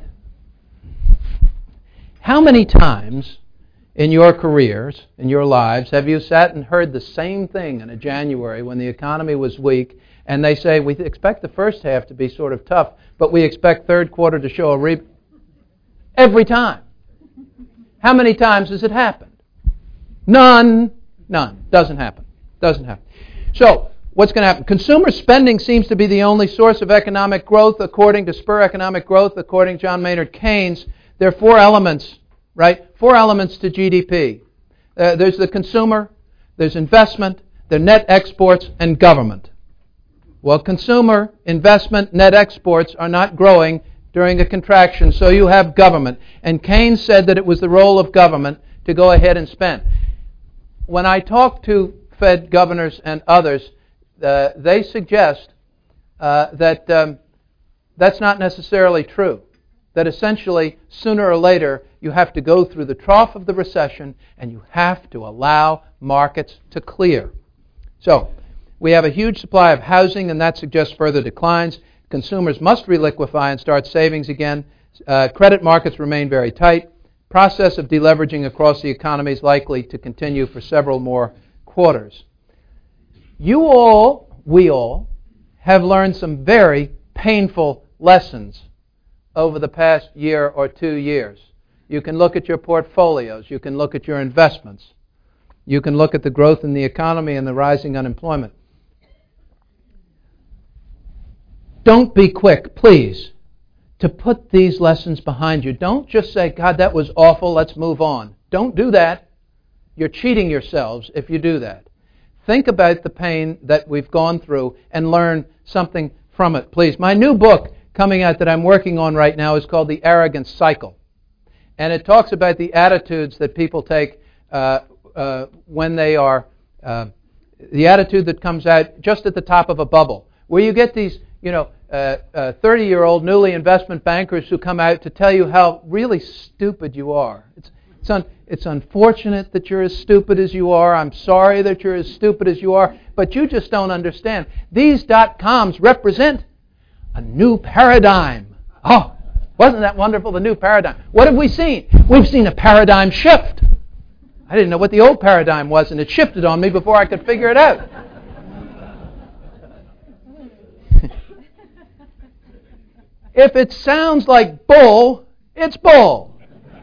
How many times in your careers, in your lives, have you sat and heard the same thing in a January when the economy was weak, and they say, we expect the first half to be sort of tough, but we expect third quarter to show a every time. How many times has it happened? None. Doesn't happen. So, what's going to happen? Consumer spending seems to be the only source of economic growth, according to Spur Economic Growth, according to John Maynard Keynes. There are 4 elements, right? 4 elements to GDP. There's the consumer, there's investment, there's net exports, and government. Well, consumer, investment, net exports are not growing during a contraction, so you have government. And Keynes said that it was the role of government to go ahead and spend. When I talk to Fed governors and others, they suggest that that's not necessarily true. That essentially, sooner or later, you have to go through the trough of the recession and you have to allow markets to clear. So, we have a huge supply of housing, and that suggests further declines. Consumers must reliquify and start savings again. Credit markets remain very tight. Process of deleveraging across the economy is likely to continue for several more quarters. We all, have learned some very painful lessons over the past year or 2 years. You can look at your portfolios. You can look at your investments. You can look at the growth in the economy and the rising unemployment. Don't be quick, please, to put these lessons behind you. Don't just say, God, that was awful, let's move on. Don't do that. You're cheating yourselves if you do that. Think about the pain that we've gone through and learn something from it, please. My new book coming out that I'm working on right now is called The Arrogance Cycle. And it talks about the attitudes that people take when they are, the attitude that comes out just at the top of a bubble, where you get these 30-year-old newly investment bankers who come out to tell you how really stupid you are. It's unfortunate that you're as stupid as you are. I'm sorry that you're as stupid as you are, but you just don't understand. These .coms represent a new paradigm. Oh, wasn't that wonderful, the new paradigm? What have we seen? We've seen a paradigm shift. I didn't know what the old paradigm was, and it shifted on me before I could figure it out. If it sounds like bull, it's bull.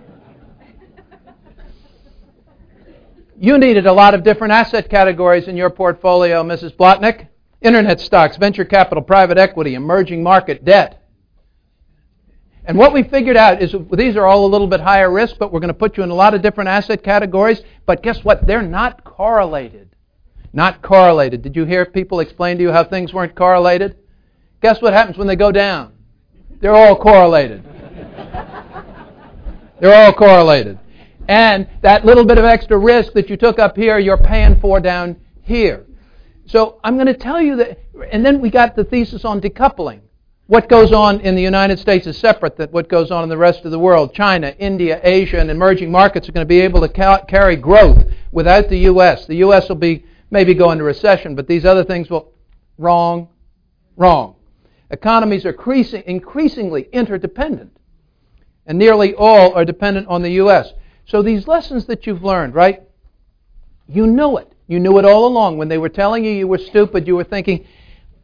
You needed a lot of different asset categories in your portfolio, Mrs. Blotnick. Internet stocks, venture capital, private equity, emerging market debt. And what we figured out is these are all a little bit higher risk, but we're going to put you in a lot of different asset categories. But guess what? They're not correlated. Not correlated. Did you hear people explain to you how things weren't correlated? Guess what happens when they go down? They're all correlated. They're all correlated. And that little bit of extra risk that you took up here, you're paying for down here. So I'm going to tell you that, and then we got the thesis on decoupling. What goes on in the United States is separate than what goes on in the rest of the world. China, India, Asia, and emerging markets are going to be able to carry growth without the U.S. The U.S. will be maybe go into recession, but these other things will... Wrong. Economies are increasingly interdependent, and nearly all are dependent on the U.S. So these lessons that you've learned, right? You know it. You knew it all along. When they were telling you you were stupid, you were thinking,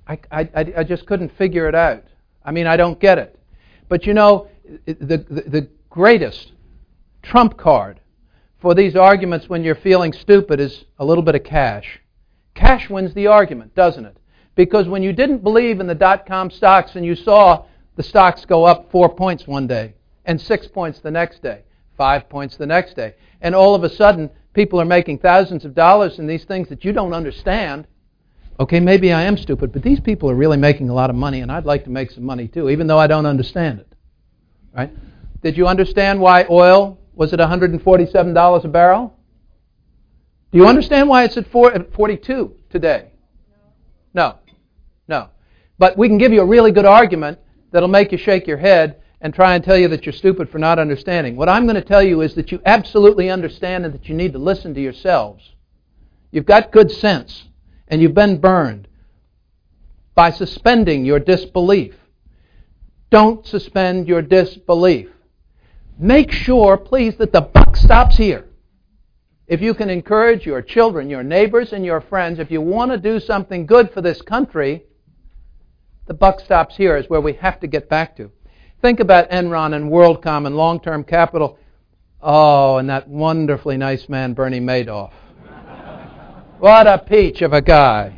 I just couldn't figure it out. I mean, I don't get it. But you know, the greatest trump card for these arguments when you're feeling stupid is a little bit of cash. Cash wins the argument, doesn't it? Because when you didn't believe in the dot-com stocks and you saw the stocks go up 4 points one day, and 6 points the next day, 5 points the next day, and all of a sudden people are making thousands of dollars in these things that you don't understand. Okay, maybe I am stupid, but these people are really making a lot of money, and I'd like to make some money too, even though I don't understand it. Right? Did you understand why oil was at $147 a barrel? Do you understand why it's at 42 today? No. But we can give you a really good argument that'll make you shake your head and try and tell you that you're stupid for not understanding. What I'm going to tell you is that you absolutely understand and that you need to listen to yourselves. You've got good sense, and you've been burned by suspending your disbelief. Don't suspend your disbelief. Make sure, please, that the buck stops here. If you can encourage your children, your neighbors, and your friends, if you want to do something good for this country, the buck stops here is where we have to get back to. Think about Enron and WorldCom and long-term capital. Oh, and that wonderfully nice man, Bernie Madoff. What a peach of a guy.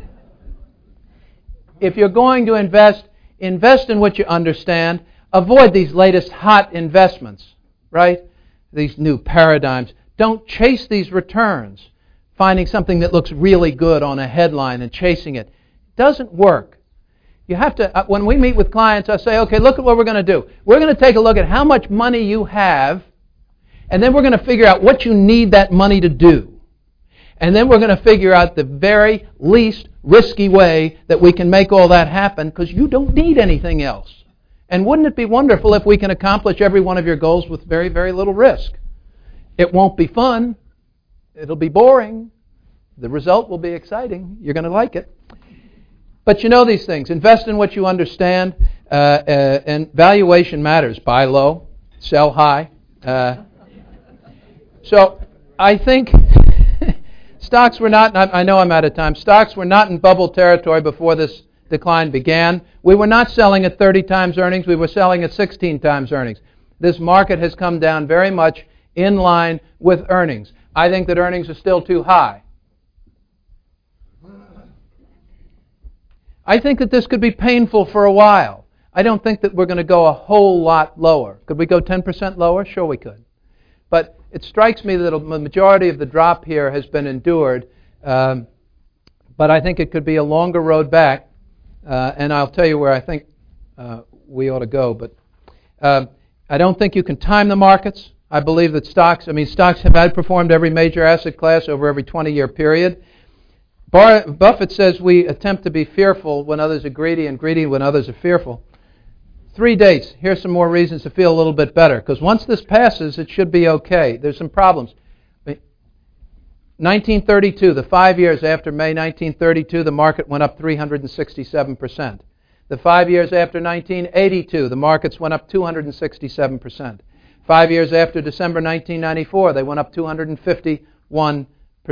If you're going to invest in what you understand. Avoid these latest hot investments, right? These new paradigms. Don't chase these returns, finding something that looks really good on a headline and chasing it. It doesn't work. You have to, when we meet with clients, I say, okay, look at what we're going to do. We're going to take a look at how much money you have, and then we're going to figure out what you need that money to do. And then we're going to figure out the very least risky way that we can make all that happen, because you don't need anything else. And wouldn't it be wonderful if we can accomplish every one of your goals with very, very little risk? It won't be fun. It'll be boring. The result will be exciting. You're going to like it. But you know these things. Invest in what you understand, and valuation matters. Buy low, sell high. So I think stocks were not, I know I'm out of time, stocks were not in bubble territory before this decline began. We were not selling at 30 times earnings. We were selling at 16 times earnings. This market has come down very much in line with earnings. I think that earnings are still too high. I think that this could be painful for a while. I don't think that we're going to go a whole lot lower. Could we go 10% lower? Sure we could. But it strikes me that the majority of the drop here has been endured. But I think it could be a longer road back. And I'll tell you where I think we ought to go. But I don't think you can time the markets. I believe that stocks have outperformed every major asset class over every 20-year period. Buffett says we attempt to be fearful when others are greedy and greedy when others are fearful. 3 dates. Here's some more reasons to feel a little bit better. Because once this passes, it should be okay. There's some problems. 1932, the 5 years after May 1932, the market went up 367%. The 5 years after 1982, the markets went up 267%. 5 years after December 1994, they went up 251%.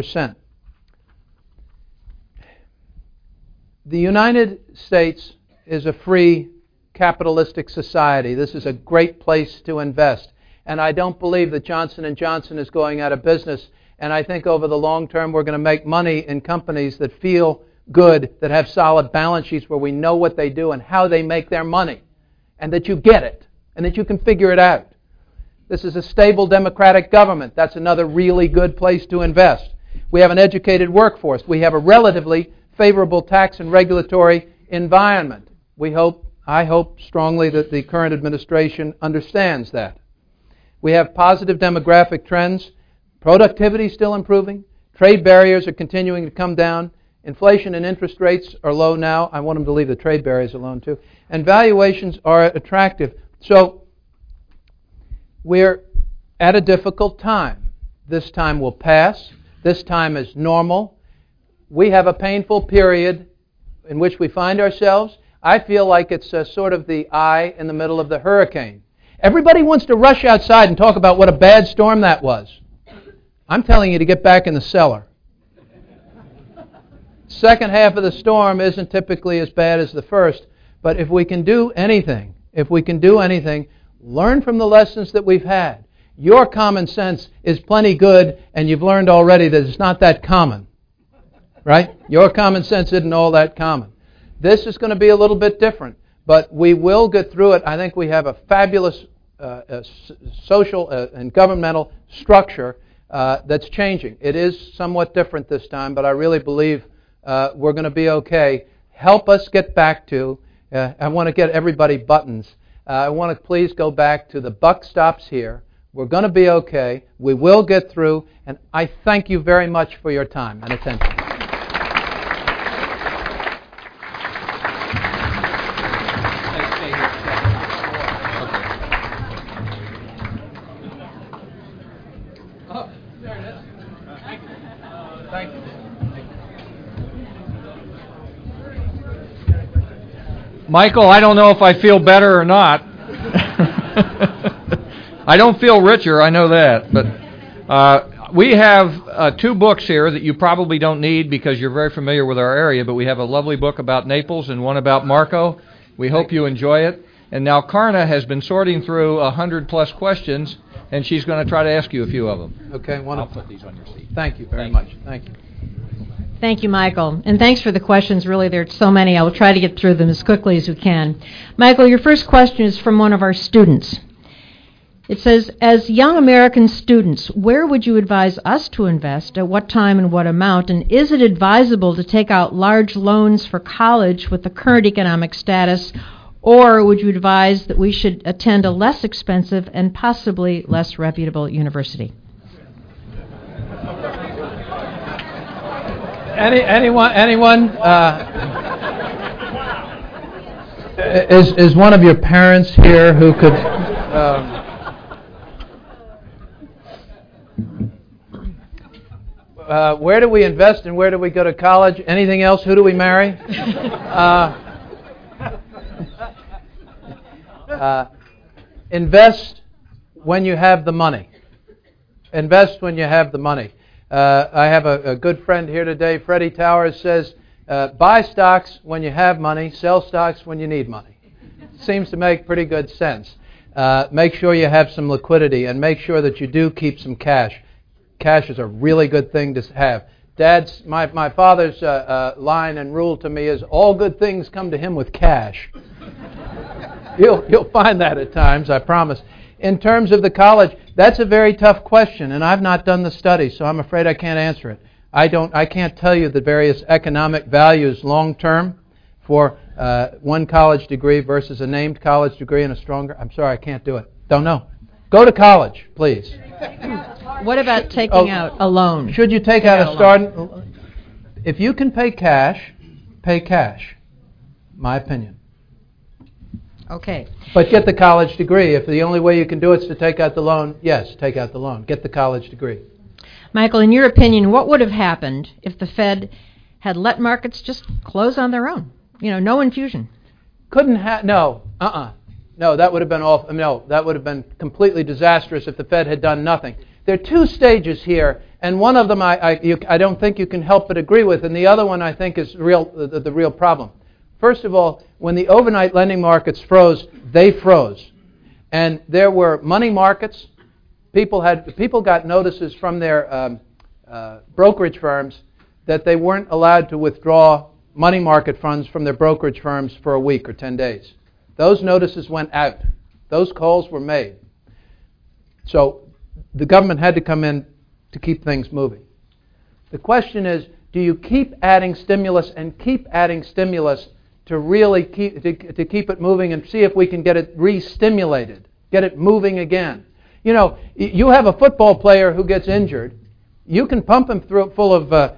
The United States is a free capitalistic society. This is a great place to invest. And I don't believe that Johnson & Johnson is going out of business. And I think over the long term we're going to make money in companies that feel good, that have solid balance sheets where we know what they do and how they make their money. And that you get it. And that you can figure it out. This is a stable democratic government. That's another really good place to invest. We have an educated workforce. We have a relatively favorable tax and regulatory environment. I hope strongly that the current administration understands that. We have positive demographic trends. Productivity is still improving. Trade barriers are continuing to come down. Inflation and interest rates are low now. I want them to leave the trade barriers alone too. And valuations are attractive. So we're at a difficult time. This time will pass. This time is normal. We have a painful period in which we find ourselves. I feel like it's sort of the eye in the middle of the hurricane. Everybody wants to rush outside and talk about what a bad storm that was. I'm telling you to get back in the cellar. Second half of the storm isn't typically as bad as the first, but if we can do anything, learn from the lessons that we've had. Your common sense is plenty good, and you've learned already that it's not that common. Right? Your common sense isn't all that common. This is going to be a little bit different, but we will get through it. I think we have a fabulous social and governmental structure that's changing. It is somewhat different this time, but I really believe we're going to be okay. Help us get back to, I want to get everybody buttons. I want to please go back to the buck stops here. We're going to be okay. We will get through, and I thank you very much for your time and attention. Michael, I don't know if I feel better or not. I don't feel richer, I know that. But we have 2 books here that you probably don't need because you're very familiar with our area, but we have a lovely book about Naples and one about Marco. We hope you enjoy it. And now Karna has been sorting through 100-plus questions, and she's going to try to ask you a few of them. Okay, wonderful. I'll put these on your seat. Thank you very much. Thank you. Thank you, Michael. And thanks for the questions. Really, there are so many. I will try to get through them as quickly as we can. Michael, your first question is from one of our students. It says, as young American students, where would you advise us to invest, at what time and what amount, and is it advisable to take out large loans for college with the current economic status, or would you advise that we should attend a less expensive and possibly less reputable university? Anyone? Is one of your parents here who could? Where do we invest and where do we go to college? Anything else? Who do we marry? Invest when you have the money. Invest when you have the money. I have a good friend here today, Freddie Towers, says, buy stocks when you have money, sell stocks when you need money. Seems to make pretty good sense. Make sure you have some liquidity and make sure that you do keep some cash. Cash is a really good thing to have. My father's line and rule to me is all good things come to him with cash. You'll find that at times, I promise. In terms of the college, that's a very tough question, and I've not done the study, so I'm afraid I can't answer it. I can't tell you the various economic values long term for one college degree versus a named college degree and a stronger. I'm sorry, I can't do it. Don't know. Go to college, please. What about taking out a loan? Should you take out a start? If you can pay cash, pay cash. My opinion. Okay. But get the college degree. If the only way you can do it is to take out the loan, yes, take out the loan. Get the college degree. Michael, in your opinion, what would have happened if the Fed had let markets just close on their own? No infusion. No, that would have been awful. No, that would have been completely disastrous if the Fed had done nothing. There are 2 stages here, and one of them I don't think you can help but agree with, and the other one I think is the real problem. First of all, when the overnight lending markets froze, they froze. And there were money markets. People got notices from their brokerage firms that they weren't allowed to withdraw money market funds from their brokerage firms for a week or 10 days. Those notices went out. Those calls were made. So the government had to come in to keep things moving. The question is, do you keep adding stimulus and keep adding stimulus to really keep it moving and see if we can get it re-stimulated, get it moving again? You have a football player who gets injured. You can pump him full of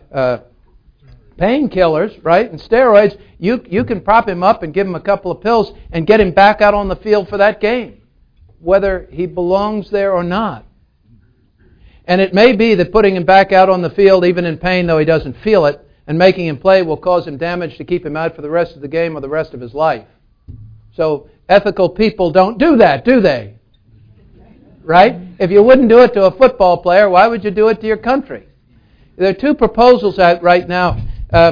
painkillers, right, and steroids. You can prop him up and give him a couple of pills and get him back out on the field for that game, whether he belongs there or not. And it may be that putting him back out on the field, even in pain, though he doesn't feel it, and making him play will cause him damage to keep him out for the rest of the game or the rest of his life. So ethical people don't do that, do they? Right? If you wouldn't do it to a football player, why would you do it to your country? There are 2 proposals out right now.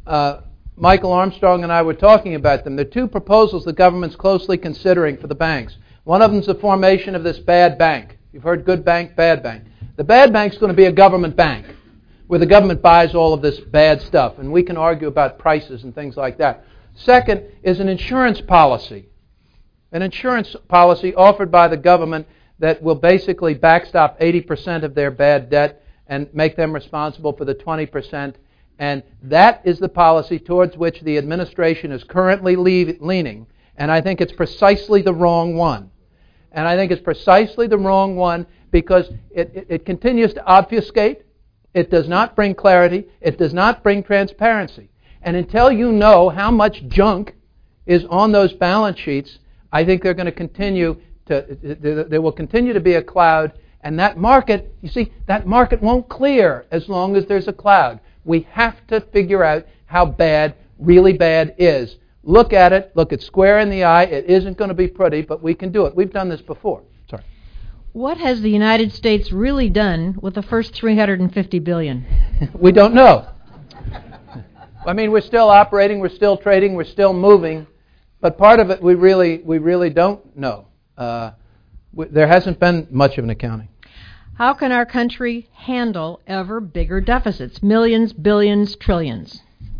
Michael Armstrong and I were talking about them. There are two proposals the government's closely considering for the banks. One of them is the formation of this bad bank. You've heard good bank, bad bank. The bad bank's going to be a government bank where the government buys all of this bad stuff, and we can argue about prices and things like that. Second is an insurance policy. An insurance policy offered by the government that will basically backstop 80% of their bad debt and make them responsible for the 20%. And that is the policy towards which the administration is currently leaning. And I think it's precisely the wrong one. And I think it's precisely the wrong one because it continues to obfuscate. It does not bring clarity. It does not bring transparency. And until you know how much junk is on those balance sheets, I think they're going to continue there will continue to be a cloud. And that market, you see, that market won't clear as long as there's a cloud. We have to figure out how bad, really bad is. Look at it. Look it square in the eye. It isn't going to be pretty, but we can do it. We've done this before. Sorry. What has the United States really done with the first $350 billion? We don't know. I mean, we're still operating, we're still trading, we're still moving, but part of it we really don't know. There hasn't been much of an accounting. How can our country handle ever bigger deficits? Millions, billions, trillions.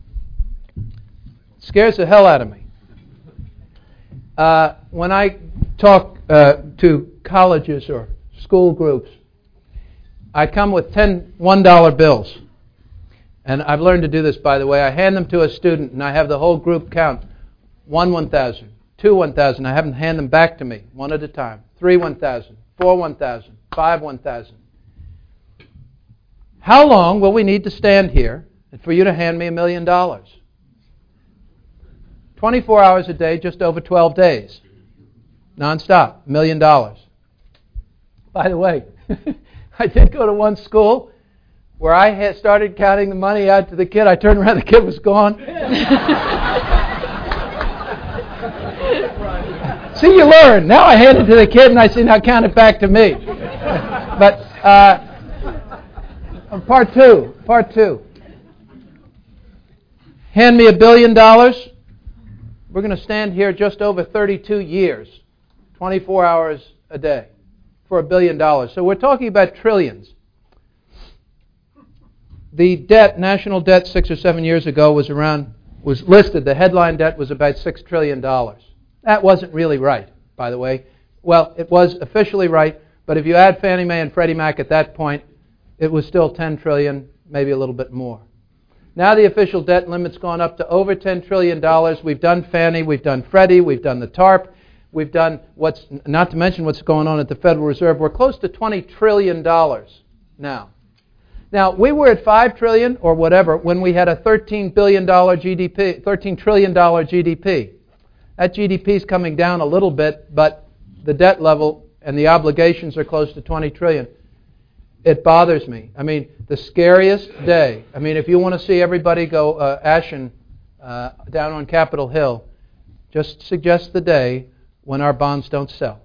Scares the hell out of me. When I talk to colleges or school groups, I come with 10 $1 bills. And I've learned to do this, by the way. I hand them to a student, and I have the whole group count. 1 1,000, 2 1,000. I have them hand them back to me, one at a time. 3 1,000, 4 1,000, 5 1,000. How long will we need to stand here for you to hand me $1 million? 24 hours a day, just over 12 days. Non-stop, $1 million. By the way, I did go to one school where I had started counting the money out to the kid. I turned around, the kid was gone. See, you learn. Now I hand it to the kid and I say, now count it back to me. But part two. Hand me $1 billion. We're going to stand here just over 32 years, 24 hours a day, for $1 billion. So we're talking about trillions. The debt, national debt 6 or 7 years ago was listed. The headline debt was about $6 trillion. That wasn't really right, by the way. Well, it was officially right, but if you add Fannie Mae and Freddie Mac at that point, it was still $10 trillion, maybe a little bit more. Now the official debt limit's gone up to over $10 trillion. We've done Fannie, we've done Freddie, we've done the TARP, we've done not to mention what's going on at the Federal Reserve. We're close to $20 trillion now. Now, we were at $5 trillion or whatever when we had a $13 billion GDP, $13 trillion GDP. That GDP is coming down a little bit, but the debt level and the obligations are close to $20 trillion. It bothers me. I mean, the scariest day. I mean, if you want to see everybody go ashen down on Capitol Hill, just suggest the day when our bonds don't sell.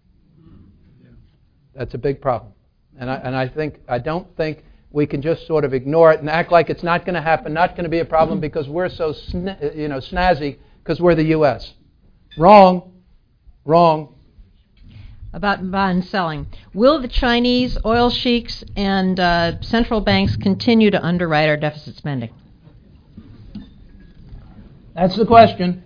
That's a big problem. And I don't think we can just sort of ignore it and act like it's not going to happen, not going to be a problem because we're so snazzy because we're the U.S. Wrong. About bond selling. Will the Chinese oil sheiks and central banks continue to underwrite our deficit spending? That's the question.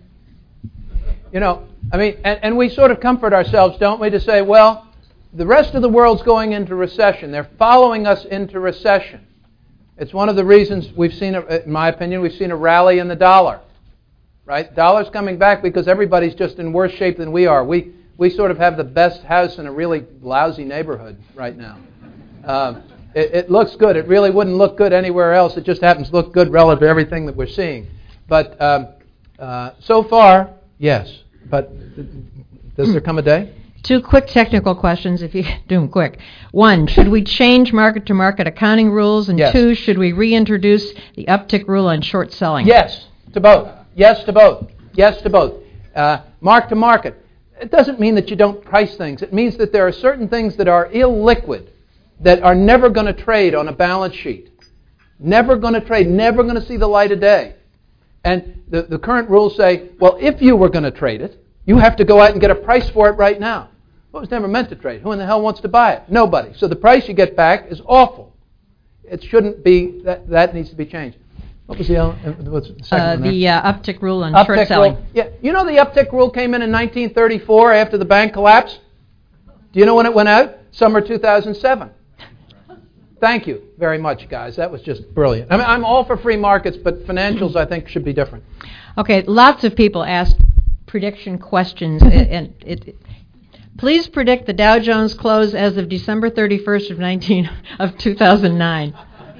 And we sort of comfort ourselves, don't we, to say, well, the rest of the world's going into recession. They're following us into recession. It's one of the reasons we've seen, in my opinion, we've seen a rally in the dollar. Right? Dollar's coming back because everybody's just in worse shape than we are. We sort of have the best house in a really lousy neighborhood right now. It looks good. It really wouldn't look good anywhere else. It just happens to look good relative to everything that we're seeing. But so far, yes. But does there come a day? 2 quick technical questions, if you do them quick. 1, should we change market-to-market accounting rules? And yes. 2, should we reintroduce the uptick rule on short selling? Yes, to both. Yes to both. Yes to both. Mark-to-market. It doesn't mean that you don't price things. It means that there are certain things that are illiquid, that are never going to trade on a balance sheet. Never going to trade, never going to see the light of day. And the current rules say, well, if you were going to trade it, you have to go out and get a price for it right now. Well, it was never meant to trade. Who in the hell wants to buy it? Nobody. So the price you get back is awful. It shouldn't be. That needs to be changed. What was what's the second one there? The uptick rule on short selling. Rule. Yeah, you know the uptick rule came in 1934 after the bank collapse? Do you know when it went out? Summer 2007. Thank you very much, guys. That was just brilliant. I mean, I'm all for free markets, but financials, I think, should be different. Okay, lots of people asked prediction questions, and please predict the Dow Jones close as of December 31st of 2009.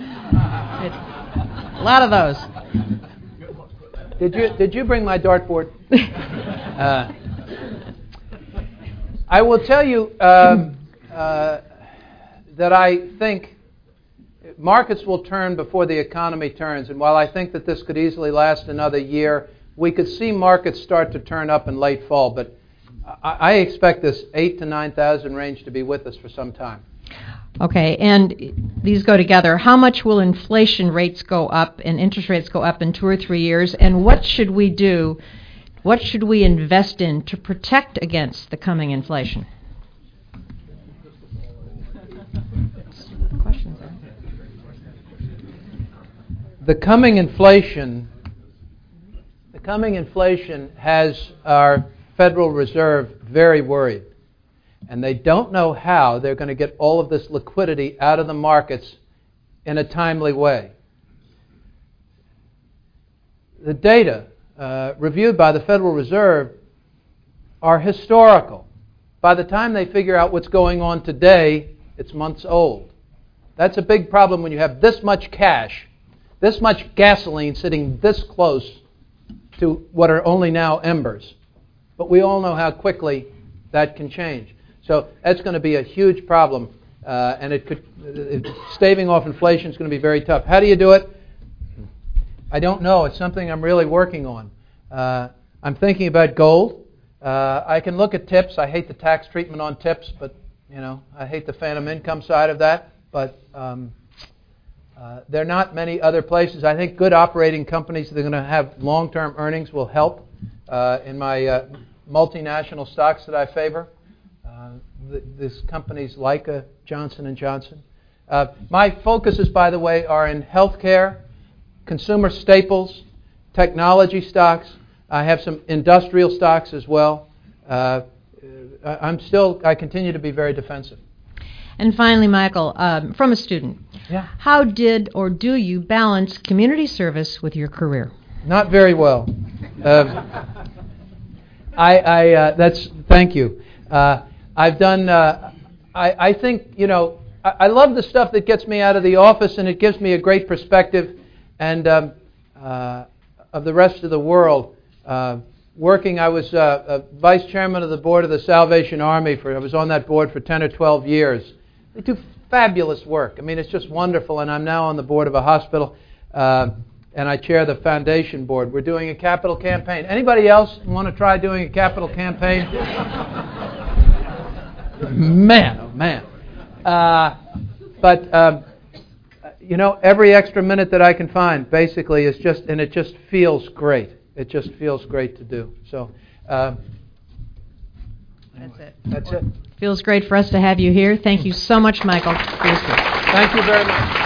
A lot of those. Did you bring my dartboard? I will tell you that I think markets will turn before the economy turns. And while I think that this could easily last another year, we could see markets start to turn up in late fall. But I expect this 8,000 to 9,000 range to be with us for some time. Okay, and these go together. How much will inflation rates go up and interest rates go up in 2 or 3 years? And what should we do? What should we invest in to protect against the coming inflation? Questions there. The coming inflation has our Federal Reserve very worried. And they don't know how they're going to get all of this liquidity out of the markets in a timely way. The data reviewed by the Federal Reserve are historical. By the time they figure out what's going on today, it's months old. That's a big problem when you have this much cash, this much gasoline sitting this close to what are only now embers. But we all know how quickly that can change. So that's going to be a huge problem, and staving off inflation is going to be very tough. How do you do it? I don't know. It's something I'm really working on. I'm thinking about gold. I can look at tips. I hate the tax treatment on tips, but I hate the phantom income side of that. But there are not many other places. I think good operating companies that are going to have long-term earnings will help in my multinational stocks that I favor. These companies like Johnson & Johnson. My focuses, by the way, are in healthcare, consumer staples, technology stocks. I have some industrial stocks as well. I continue to be very defensive. And finally, Michael, from a student, how did or do you balance community service with your career? Not very well. Thank you. I've done. I think I love the stuff that gets me out of the office, and it gives me a great perspective, and of the rest of the world. Working, I was vice chairman of the board of the Salvation Army. I was on that board for 10 or 12 years. They do fabulous work. I mean, it's just wonderful. And I'm now on the board of a hospital, and I chair the foundation board. We're doing a capital campaign. Anybody else want to try doing a capital campaign? Man, oh man. But every extra minute that I can find basically is and it just feels great. It just feels great to do. So That's it. Feels great for us to have you here. Thank you so much, Michael. Thank you very much.